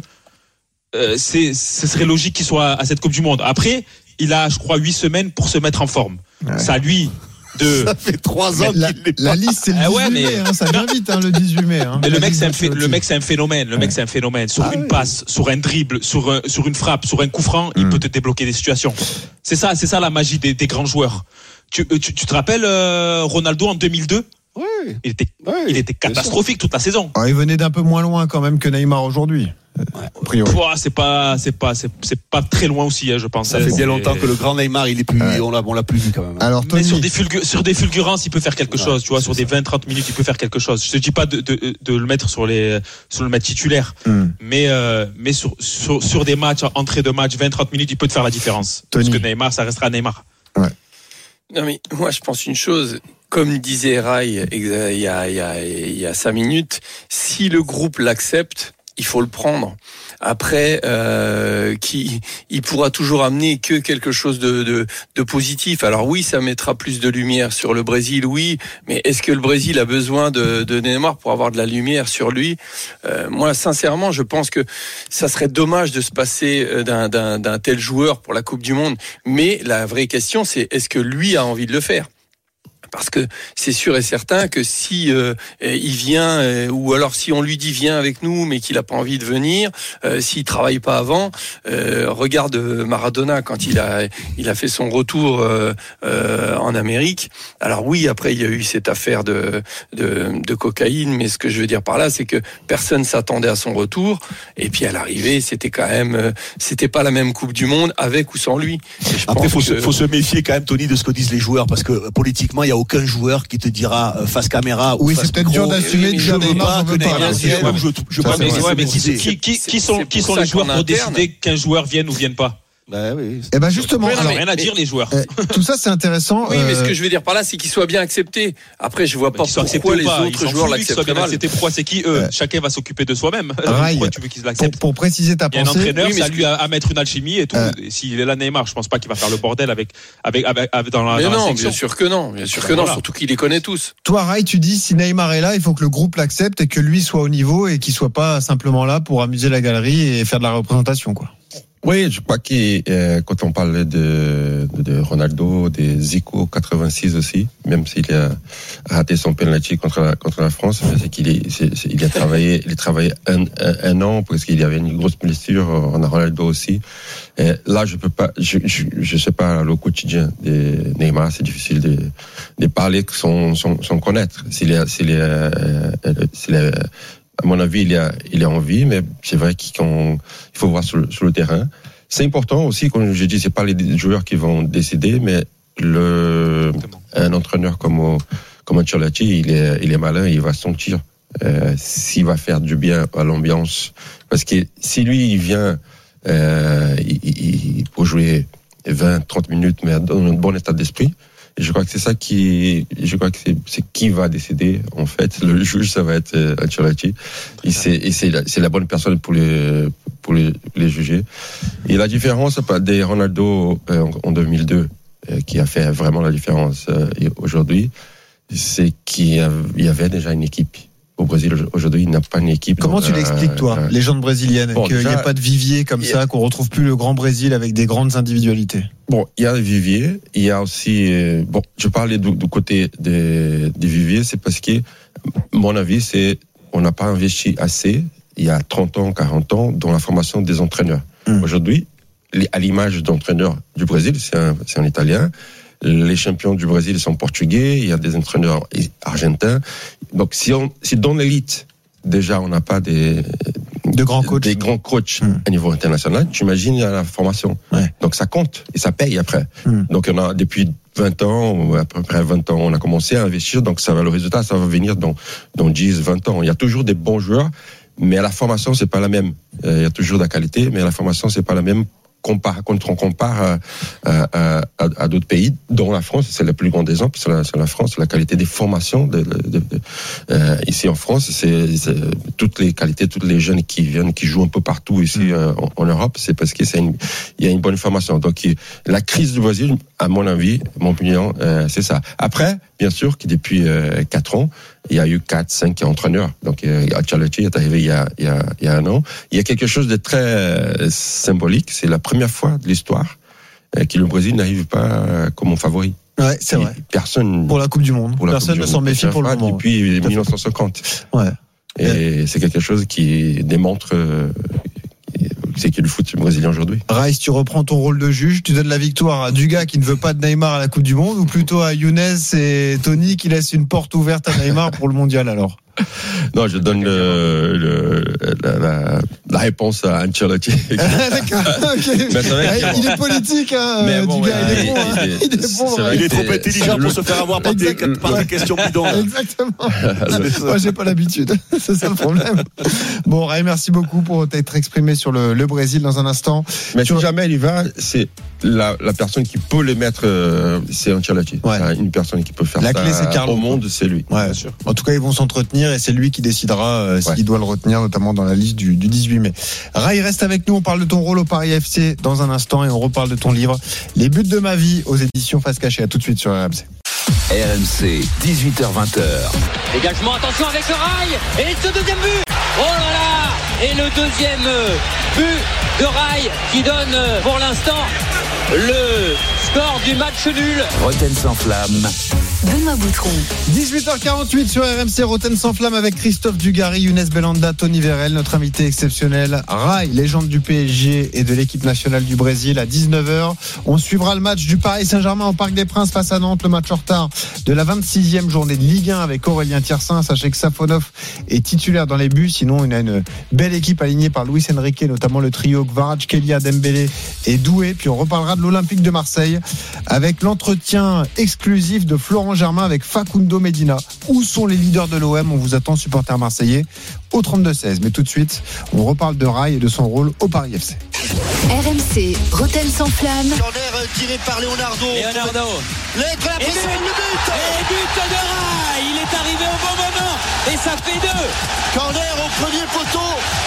Euh, c'est, ce serait logique qu'il soit à cette Coupe du Monde. Après, il a, je crois, huit semaines pour se mettre en forme. Ouais. Ça lui de. Ça fait trois ans la, qu'il l'est pas. La liste c'est le dix-huit ah ouais, mai, mais... hein, ça vient vite hein, le dix-huit mai. Hein. Mais le mec, c'est un, fait, le mec, c'est un phénomène. Le ouais. mec, c'est un phénomène. Sur ah une oui. passe, sur un dribble, sur un, sur une frappe, sur un coup franc, mm. il peut te débloquer des situations. C'est ça, c'est ça la magie des, des grands joueurs. Tu, tu, tu te rappelles euh, Ronaldo en deux mille deux? Oui. Il était, oui, il était catastrophique toute la saison. Ah, il venait d'un peu moins loin quand même que Neymar aujourd'hui. Ouais. Pouah, c'est pas, c'est pas, c'est, c'est pas très loin aussi, hein, je pense. Ça fait bien c'est... longtemps que le grand Neymar, il est plus, ouais. on l'a, on l'a plus vu quand même. Alors, Tony... Mais sur des fulgur, sur des fulgurances, il peut faire quelque ouais, chose, tu vois, sur des vingt trente minutes, il peut faire quelque chose. Je te dis pas de, de, de le mettre sur les, sur le match titulaire. Mm. Mais, euh, mais sur, sur, sur des matchs, entrée de match, vingt trente minutes, il peut te faire la différence. Tony. Parce que Neymar, ça restera Neymar. Ouais. Non, mais moi, je pense une chose. Comme disait Rai il y a, il y a, il y a cinq minutes, si le groupe l'accepte, il faut le prendre. Après, euh, qui, il pourra toujours amener que quelque chose de, de, de positif. Alors oui, ça mettra plus de lumière sur le Brésil, oui. Mais est-ce que le Brésil a besoin de, de Neymar pour avoir de la lumière sur lui? euh, Moi, sincèrement, je pense que ça serait dommage de se passer d'un, d'un, d'un tel joueur pour la Coupe du Monde. Mais la vraie question, c'est est-ce que lui a envie de le faire? Parce que c'est sûr et certain que si euh, il vient, euh, ou alors si on lui dit viens avec nous, mais qu'il a pas envie de venir, euh, s'il travaille pas avant, euh, regarde Maradona quand il a il a fait son retour euh, euh, en Amérique. Alors oui, après il y a eu cette affaire de, de de cocaïne, mais ce que je veux dire par là, c'est que personne s'attendait à son retour. Et puis à l'arrivée, c'était quand même, euh, c'était pas la même Coupe du Monde avec ou sans lui. Et je après, faut que... se, faut se méfier quand même, Tony, de ce que disent les joueurs, parce que politiquement, il y a aucun joueur qui te dira face caméra ou oui, face c'est peut-être micro, dur d'assumer de dire je pas que Neymar vienne. Je, je pense mais, ouais, mais qui, qui, qui, qui sont, qui sont les joueurs pour décider qu'un joueur vienne ou vienne pas? Bah oui. Et ben justement, alors, rien à dire les joueurs. Euh, tout ça c'est intéressant. Oui, euh... mais ce que je veux dire par là, c'est qu'ils soient bien acceptés. Après, je vois pas pourquoi les pas. autres joueurs l'acceptent mal. Pourquoi c'est qui eux? Chacun va s'occuper de soi-même. Rai, pourquoi tu veux qu'ils l'acceptent? Pour, pour préciser ta pensée, il y a un entraîneur, oui, ça lui a à mettre une alchimie et tout. Euh... S'il est là Neymar, je pense pas qu'il va faire le bordel avec avec, avec, avec dans la. Mais dans non, la section. bien sûr que non, bien sûr que non. Surtout qu'il les connaît tous. Toi, Rai, tu dis si Neymar est là, il faut que le groupe l'accepte et que lui soit au niveau et qu'il soit pas simplement là pour amuser la galerie et faire de la représentation, quoi. Oui, je crois que euh, quand on parle de, de Ronaldo, des Zico quatre-vingt-six aussi, même s'il a raté son penalty contre la, contre la France, c'est qu'il est, c'est, c'est, il a travaillé, il a travaillé un, un, un an parce qu'il y avait une grosse blessure. On a Ronaldo aussi. Et là, je peux pas, je, je, je sais pas le quotidien de Neymar, c'est difficile de, de parler sans, sans, sans connaître. S'il est, s'il est, euh, s'il est à mon avis, il y a, il y a envie, mais c'est vrai qu'il faut voir sur le, sur le terrain. C'est important aussi, comme je dis, c'est pas les joueurs qui vont décider, mais le, un entraîneur comme, comme Ancelotti, il est, il est malin, il va sentir euh, s'il va faire du bien à l'ambiance. Parce que si lui, il vient euh, il, il, pour jouer vingt trente minutes, mais dans un bon état d'esprit, et je crois que c'est ça qui, je crois que c'est, c'est qui va décider, en fait. Le juge, ça va être euh, Ancelotti. Et c'est, et c'est la, c'est la bonne personne pour les, pour les, les juger. Et la différence, des Ronaldo euh, en, en deux mille deux, euh, qui a fait vraiment la différence euh, aujourd'hui, c'est qu'il y avait déjà une équipe. Au Brésil, aujourd'hui, il n'a pas une équipe. Comment donc, tu l'expliques, toi, euh, légende brésilienne, bon, qu'il n'y a pas de vivier comme ça, qu'on retrouve plus le grand Brésil avec des grandes individualités? Bon, il y a des viviers, il y a aussi... Euh, bon, je parlais du, du côté des, des viviers, c'est parce que, mon avis, c'est on n'a pas investi assez, il y a trente ans, quarante ans, dans la formation des entraîneurs. Mmh. Aujourd'hui, à l'image d'entraîneurs du Brésil, c'est un, c'est un Italien. Les champions du Brésil sont portugais, il y a des entraîneurs argentins. Donc, si, on, si dans l'élite, déjà, on n'a pas des, de grands coachs, des grands coachs mmh. à niveau international, tu imagines la formation. Ouais. Donc, ça compte et ça paye après. Mmh. Donc, on a, depuis vingt ans, ou à peu près vingt ans, on a commencé à investir. Donc, ça va, le résultat, ça va venir dans, dans dix, vingt ans. Il y a toujours des bons joueurs, mais la formation, c'est pas la même. Il y a toujours de la qualité, mais la formation, c'est pas la même. Compare, quand on compare à, à, à, à d'autres pays, dont la France, c'est le plus grand exemple, c'est la, c'est la France, la qualité des formations. De, de, de, de, euh, ici en France, c'est, c'est toutes les qualités, tous les jeunes qui viennent, qui jouent un peu partout ici euh, en, en Europe, c'est parce qu'il y a une bonne formation. Donc la crise du Brésil, à mon avis, mon opinion, euh, c'est ça. Après, bien sûr, que depuis euh, quatre ans, il y a eu quatre, cinq entraîneurs. Donc, euh, Ancelotti est arrivé il y a, il y a, il y a un an. Il y a quelque chose de très euh, symbolique. C'est la première fois de l'histoire euh, que le Brésil n'arrive pas euh, comme favori. Ouais, c'est vrai. Personne. Pour la Coupe du Monde. Personne ne s'en méfie pour le moment. Depuis dix-neuf cent cinquante. Ouais. Et ouais. C'est quelque chose qui démontre euh, c'est qui est le foot brésilien aujourd'hui. Rice, tu reprends ton rôle de juge, tu donnes la victoire à Dugas qui ne veut pas de Neymar à la Coupe du Monde, ou plutôt à Younes et Tony qui laissent une porte ouverte à Neymar pour le mondial alors? Non, je donne le, le, la, la, la réponse à Ancelotti. D'accord, okay. Mais c'est vrai que, il est politique, hein, mais bon, Dugas, ouais, il est bon. Il, hein. il, est, bon, il est trop intelligent pour se faire avoir par des, par des questions bidons. Exactement. Moi, j'ai pas l'habitude. C'est ça le problème. Bon, Ray, merci beaucoup pour t'être exprimé sur le, le Brésil dans un instant. Mais si jamais il y va, c'est la, la personne qui peut le mettre, euh, c'est Ancelotti. Ouais. Une personne qui peut faire la ça clé, c'est Carlo. Au monde, c'est lui. Ouais, bien sûr. En tout cas, ils vont s'entretenir et c'est lui qui décidera euh, s'il ouais. doit le retenir, notamment dans la liste du, du dix-huit mai. Ray, reste avec nous. On parle de ton rôle au Paris F C dans un instant et on reparle de ton livre Les buts de ma vie aux éditions Face Cachée. À tout de suite sur R M C. R M C, dix-huit heures vingt. Dégagement, attention avec le Ray. Et ce deuxième but. Oh là là. Et le deuxième but de Ray qui donne pour l'instant le score du match nul. Rotten sans flamme. Benoît Boutron. dix-huit heures quarante-huit sur R M C, Rotten sans flamme avec Christophe Dugarry, Younes Belhanda, Tony Vérel, notre invité exceptionnel, Ray, légende du P S G et de l'équipe nationale du Brésil. À dix-neuf heures, on suivra le match du Paris Saint-Germain au Parc des Princes face à Nantes, le match en retard de la vingt-sixième journée de Ligue un avec Aurélien Tiersin. Sachez que Safonov est titulaire dans les buts, sinon il a une belle équipe alignée par Luis Enrique, notamment le trio Kvaratskhelia, Dembélé et Doué. Puis on reparlera de l'Olympique de Marseille avec l'entretien exclusif de Florent Germain avec Facundo Medina. Où sont les leaders de l'O M? On vous attend, supporters marseillais, au trente-deux seize. Mais tout de suite, on reparle de Ray et de son rôle au Paris F C. R M C, Rotten sans flamme. Corner tiré par Leonardo. Leonardo. Le, la et le, le but. Et but de Ray. Il est arrivé au bon moment. Et ça fait deux. Corner au premier poteau.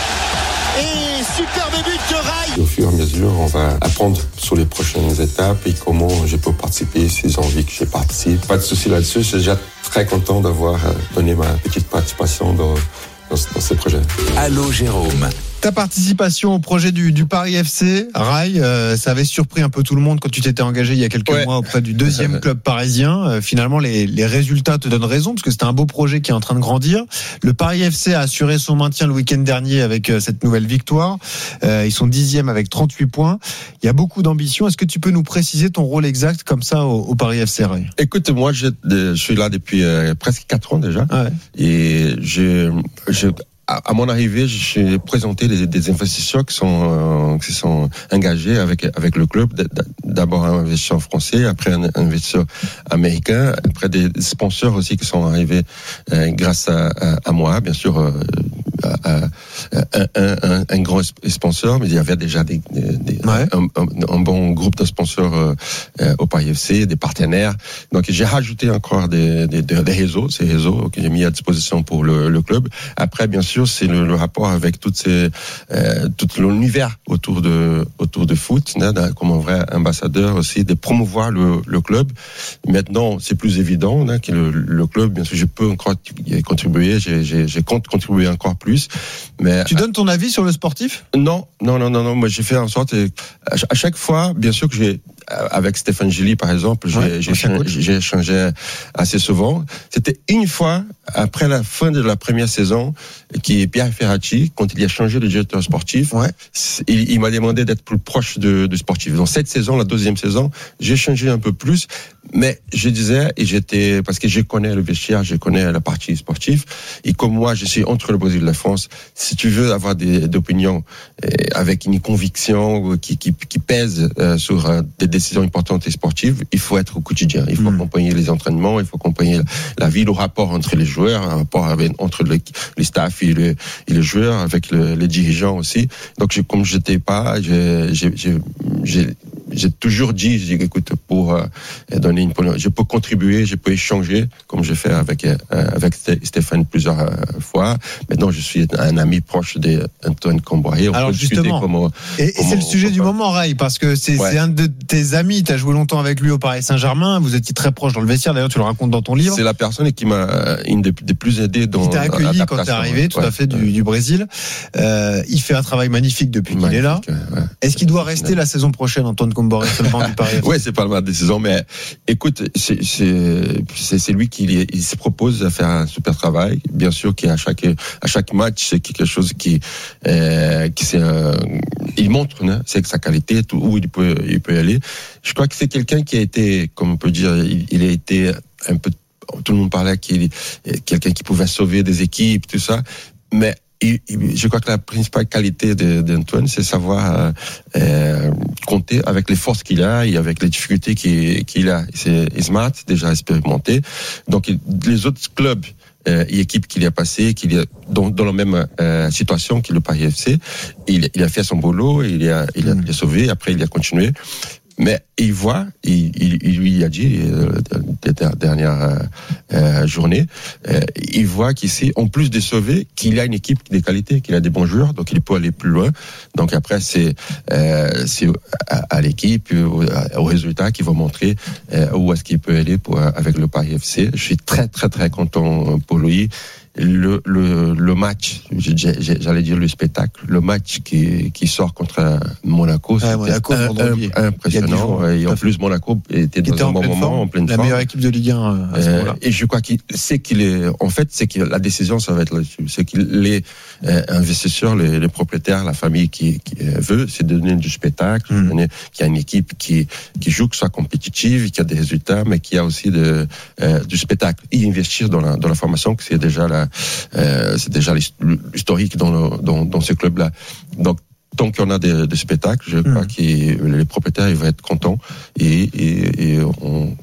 Et superbe but de Ray. Au fur et à mesure, on va apprendre sur les prochaines étapes et comment je peux participer s'ils ont envie que je participe. Pas de souci là-dessus. Je suis déjà très content d'avoir donné ma petite participation dans, dans, dans ce projet. Allô, Jérôme. Ta participation au projet du, du Paris F C, Ray, euh, ça avait surpris un peu tout le monde quand tu t'étais engagé il y a quelques ouais. mois auprès du deuxième club parisien. Euh, finalement, les, les résultats te donnent raison parce que c'était un beau projet qui est en train de grandir. Le Paris F C a assuré son maintien le week-end dernier avec euh, cette nouvelle victoire. Euh, ils sont dixième avec trente-huit points. Il y a beaucoup d'ambition. Est-ce que tu peux nous préciser ton rôle exact comme ça au, au Paris F C, Ray? Écoute, moi, je, je suis là depuis euh, presque quatre ans déjà. Ouais. Et je... je à mon arrivée, j'ai présenté des, des investisseurs qui sont, euh, qui sont engagés avec, avec le club. D'abord un investisseur français, après un investisseur américain, après des sponsors aussi qui sont arrivés euh, grâce à, à, à moi, bien sûr, euh, un, un, un, un grand sponsor, mais il y avait déjà des, des, ouais. un, un, un bon groupe de sponsors euh, au Paris F C, des partenaires. Donc j'ai rajouté encore des, des, des réseaux, ces réseaux que j'ai mis à disposition pour le, le club. Après, bien sûr, c'est le, le rapport avec toutes ces, euh, tout l'univers autour de autour de foot, hein, comme un vrai ambassadeur aussi, de promouvoir le, le club. Maintenant, c'est plus évident hein, que le, le club, bien sûr, je peux encore contribuer, j'ai, j'ai, j'ai compte contribuer encore plus. Mais tu donnes ton avis sur le sportif ? Non, non, non, non, non. Moi, j'ai fait en sorte, à chaque fois, bien sûr que j'ai, avec Stéphane Gilly, par exemple, j'ai, ouais, j'ai, changé, j'ai échangé assez souvent. C'était une fois, après la fin de la première saison, qui est Pierre Ferracci, quand il a changé de directeur sportif, ouais. il, il m'a demandé d'être plus proche de, de sportif. Dans cette saison, la deuxième saison, j'ai changé un peu plus, mais je disais, et j'étais, parce que je connais le vestiaire, je connais la partie sportive, et comme moi, je suis entre le Brésil et la France, si tu veux avoir des, des opinions euh, avec une conviction qui, qui, qui pèse euh, sur euh, des décisions importantes et sportives, il faut être au quotidien. Il faut mmh. accompagner les entraînements, il faut accompagner la, la vie, le rapport entre les joueurs, un rapport avec, entre le, les staffs et, le, et les joueurs, avec le, les dirigeants aussi. Donc, je, comme je n'étais pas, j'ai, j'ai, j'ai, j'ai, j'ai toujours dit, j'ai dit, écoute, pour euh, donner une, je peux contribuer, je peux échanger, comme je fais avec euh, avec Stéphane plusieurs euh, fois. Maintenant, je suis un ami proche d'Antoine Comboiré. Alors justement, comment, et, comment, et c'est le sujet du moment, Ray, parce que c'est, ouais. c'est un de tes amis. Tu as joué longtemps avec lui au Paris Saint-Germain. Vous étiez très proche dans le vestiaire. D'ailleurs, tu le racontes dans ton livre. C'est la personne qui m'a une des, des plus aidés dans. Il t'a accueilli quand t'es arrivé, tout ouais, à fait du, ouais. du Brésil. Euh, il fait un travail magnifique depuis magnifique, qu'il est là. Ouais. Est-ce qu'il doit rester la saison prochaine, Antoine Comboiré, seulement du Paris? Oui, c'est pas le mal de saison, mais écoute, c'est, c'est, c'est, c'est lui qui il se propose à faire un super travail. Bien sûr qu'à chaque à chaque match, c'est quelque chose qui euh, qui c'est un, il montre, hein, c'est sa qualité, tout, où il peut il peut aller. Je crois que c'est quelqu'un qui a été, comme on peut dire, il, il a été un peu, tout le monde parlait qu'il est quelqu'un qui pouvait sauver des équipes, tout ça, mais Il, il, je crois que la principale qualité de, d'Antoine, c'est savoir euh, euh, compter avec les forces qu'il a et avec les difficultés qu'il, qu'il a. C'est smart, déjà expérimenté. Donc, il, les autres clubs euh, et équipes qu'il a passé, qu'il est dans, dans la même euh, situation que le Paris F C, il, il a fait son boulot, il a, il a, il a sauvé. Après, il a continué. Mais il voit, il, il, il lui a dit euh, la dernière euh, journée, euh, il voit qu'ici, en plus de sauver, qu'il a une équipe de qualité, qu'il a des bons joueurs, donc il peut aller plus loin. Donc après, c'est, euh, c'est à, à l'équipe, au, au résultat, qu'il va montrer euh, où est-ce qu'il peut aller pour, avec le Paris F C. Je suis très très très content pour lui. Le, le, le match, j'allais dire le spectacle, le match qui, qui sort contre Monaco, c'était Monaco, un, un, impressionnant. Jours, et en plus, Monaco était dans un bon moment, forme, en pleine la forme. La meilleure équipe de Ligue un à ce euh, moment-là. Et je crois qu'il sait qu'il est, en fait, c'est que la décision, ça va être là-dessus. C'est qu'il les euh, investisseurs, les, les propriétaires, la famille qui, qui veut, c'est de donner du spectacle, mmh. donner, qu'il y a une équipe qui, qui joue, que soit compétitive, qui a des résultats, mais qui a aussi de, euh, du spectacle. Et investir dans la, dans la formation, que c'est déjà la Euh, c'est déjà l'historique dans, le, dans, dans ce club-là. Donc, tant qu'on a des, des spectacles, je crois mmh. que les propriétaires ils vont être contents et, et, et on,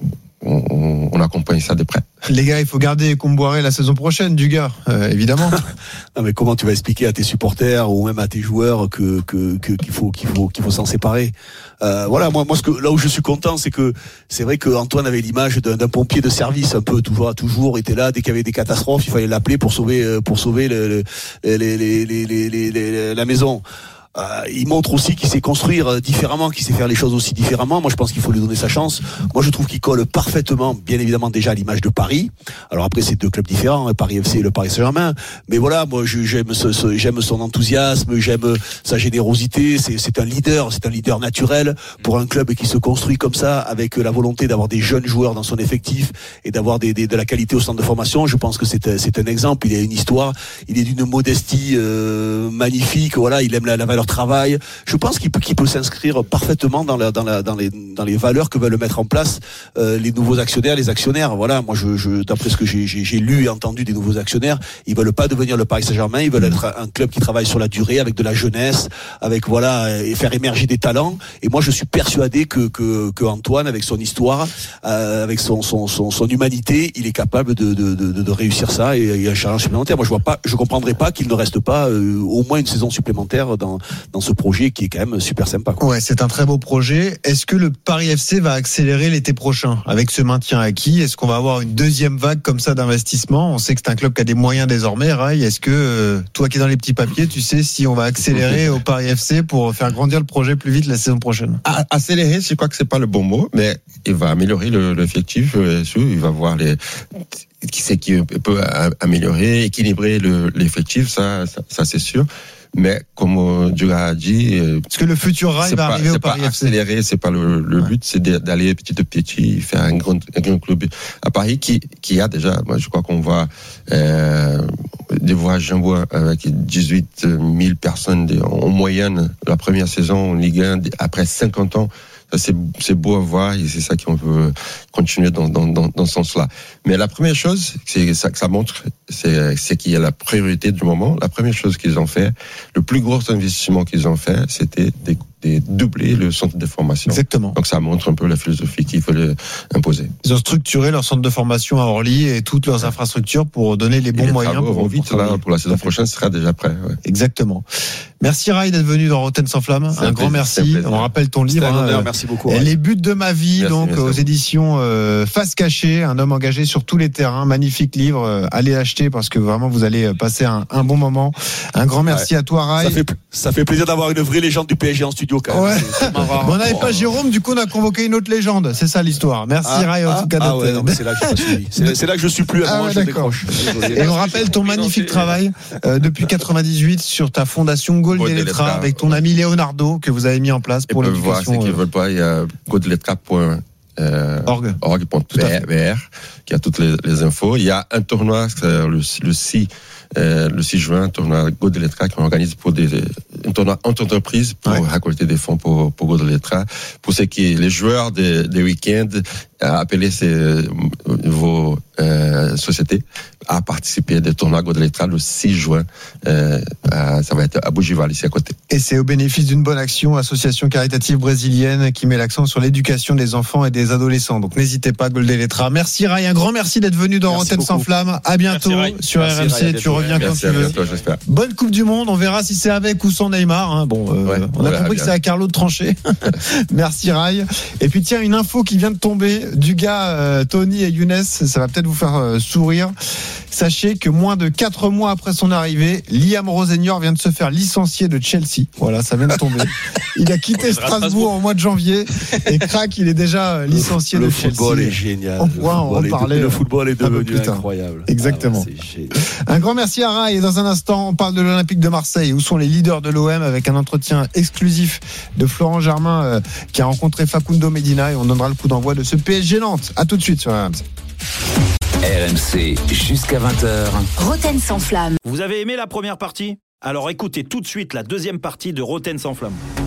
on, on accompagne ça de près. Les gars, il faut garder Comboiré la saison prochaine, du gars, euh, évidemment. Non, mais comment tu vas expliquer à tes supporters ou même à tes joueurs que, que, que qu'il faut qu'il faut qu'il faut s'en séparer? Euh, voilà, moi, moi, ce que là où je suis content, c'est que c'est vrai que Antoine avait l'image d'un, d'un pompier de service, un peu toujours, toujours était là dès qu'il y avait des catastrophes, il fallait l'appeler pour sauver, pour sauver le, le, les, les, les, les, les, les, la maison. Euh, il montre aussi qu'il sait construire différemment, qu'il sait faire les choses aussi différemment. Moi, je pense qu'il faut lui donner sa chance. Moi, je trouve qu'il colle parfaitement, bien évidemment, déjà à l'image de Paris. Alors après, c'est deux clubs différents, hein, Paris F C et le Paris Saint-Germain. Mais voilà, moi, je, j'aime, ce, ce, j'aime son enthousiasme, j'aime sa générosité. C'est, c'est un leader, c'est un leader naturel pour un club qui se construit comme ça, avec la volonté d'avoir des jeunes joueurs dans son effectif et d'avoir des, des, de la qualité au centre de formation. Je pense que c'est, c'est un exemple. Il a une histoire. Il est d'une modestie euh, magnifique. Voilà, il aime la, la valeur meilleur travail. Je pense qu'il peut, qu'il peut s'inscrire parfaitement dans, la, dans, la, dans, les, dans les valeurs que veulent mettre en place euh, les nouveaux actionnaires, les actionnaires. Voilà, moi, je, je, d'après ce que j'ai, j'ai, j'ai lu et entendu des nouveaux actionnaires, ils veulent pas devenir le Paris Saint-Germain, ils veulent être un club qui travaille sur la durée, avec de la jeunesse, avec voilà, et faire émerger des talents. Et moi, je suis persuadé que, que, que Antoine, avec son histoire, euh, avec son, son, son, son humanité, il est capable de, de, de, de réussir ça et, et un challenge supplémentaire. Moi, je vois pas, je comprendrais pas qu'il ne reste pas euh, au moins une saison supplémentaire dans, dans ce projet qui est quand même super sympa, quoi. Ouais, c'est un très beau projet. Est-ce que le Paris F C va accélérer l'été prochain avec ce maintien acquis? Est-ce qu'on va avoir une deuxième vague comme ça d'investissement? On sait que c'est un club qui a des moyens désormais, Rai. Est-ce que euh, toi qui es dans les petits papiers, tu sais si on va accélérer au Paris F C pour faire grandir le projet plus vite la saison prochaine? À, accélérer, je crois que c'est pas le bon mot, mais il va améliorer le, l'effectif. Euh, il va voir les qui c'est qui peut améliorer, équilibrer le, l'effectif, ça, ça, ça c'est sûr. Mais comme Dura a dit, est-ce que le futur Rai va arriver au Paris F C? Accélérer, c'est pas le, le ouais. but, c'est d'aller petit à petit faire un grand, un grand club à Paris qui, qui a déjà. Moi, je crois qu'on va euh, des voyages en bois avec dix-huit mille personnes en moyenne la première saison en Ligue un après cinquante ans. C'est, c'est beau à voir et c'est ça qu'on veut continuer dans, dans, dans, dans ce sens-là. Mais la première chose, c'est ça que ça montre, c'est, c'est qu'il y a la priorité du moment. La première chose qu'ils ont fait, le plus gros investissement qu'ils ont fait, c'était de, de doubler le centre de formation. Exactement. Donc ça montre un peu la philosophie qu'il fallait imposer. Ils ont structuré leur centre de formation à Orly et toutes leurs infrastructures pour donner les bons et les moyens. Pour, pour vite, là, pour la saison prochaine, ce sera déjà prêt. Ouais. Exactement. Merci Rai d'être venu dans Rotten sans flamme. Un, un grand merci. On rappelle ton livre. Un honneur, hein, merci beaucoup. Ouais. Les buts de ma vie, merci, donc merci aux éditions euh, Face Cachée, un homme engagé sur tous les terrains. Magnifique livre. Euh, allez acheter parce que vraiment vous allez passer un, un bon moment. Un grand merci ouais. à toi Rai. Ça fait, ça fait plaisir d'avoir une vraie légende du P S G en studio quand même. Ouais. C'est, bon, on n'avait oh. pas Jérôme, du coup on a convoqué une autre légende. C'est ça l'histoire. Merci ah, Rai en ah, tout cas. Ah ouais, non, c'est, là que je suis, c'est, c'est là que je suis plus à ah moi, ouais, je décroche. Et on rappelle ton magnifique travail euh, depuis quatre-vingt-dix-huit sur ta fondation Goldeletra avec ton ami Leonardo que vous avez mis en place pour l'éducation. Voir, c'est qu'ils veulent pas, il y a goldeletra point org qui a toutes les, les infos. Il y a un tournoi le, le six Euh, le six juin, un tournoi Goldeletra qu'on organise pour des, un tournoi entre entreprises pour ouais. récolter des fonds pour, pour Goldeletra. Pour ceux qui, les joueurs des, des week-ends, à appeler ces, vos euh, sociétés à participer à des tournois Goldeletra le six juin. Euh, à, ça va être à Bougival, ici à côté. Et c'est au bénéfice d'une bonne action, association caritative brésilienne qui met l'accent sur l'éducation des enfants et des adolescents. Donc n'hésitez pas, Goldeletra. Merci Rai, un grand merci d'être venu dans Rotten sans flamme. À bientôt merci, sur merci, R M C. Rai, tu reviens quand tu veux. Bientôt, j'espère. Bonne Coupe du Monde. On verra si c'est avec ou sans Neymar. Hein. Bon, euh, ouais, on a compris bien. Que c'est à Carlo de trancher. Merci Rai. Et puis tiens, une info qui vient de tomber du gars euh, Tony et Younes. Ça va peut-être vous faire euh, sourire. Sachez que moins de quatre mois après son arrivée, Liam Rosenior vient de se faire licencier de Chelsea. Voilà, ça vient de tomber. Il a quitté Strasbourg, Strasbourg en mois de janvier et crac, il est déjà licencié le, de le Chelsea. Le football est génial. On pourra en reparler. Le football est devenu incroyable. Exactement. Ah ouais, un grand merci à Rai. Et dans un instant, on parle de l'Olympique de Marseille. Où sont les leaders de l'O M avec un entretien exclusif de Florent Germain euh, qui a rencontré Facundo Medina et on donnera le coup d'envoi de ce P S G Nantes. À tout de suite sur R M C. R M C jusqu'à vingt heures. Rotten sans flamme. Vous avez aimé la première partie ? Alors écoutez tout de suite la deuxième partie de Rotten sans flamme.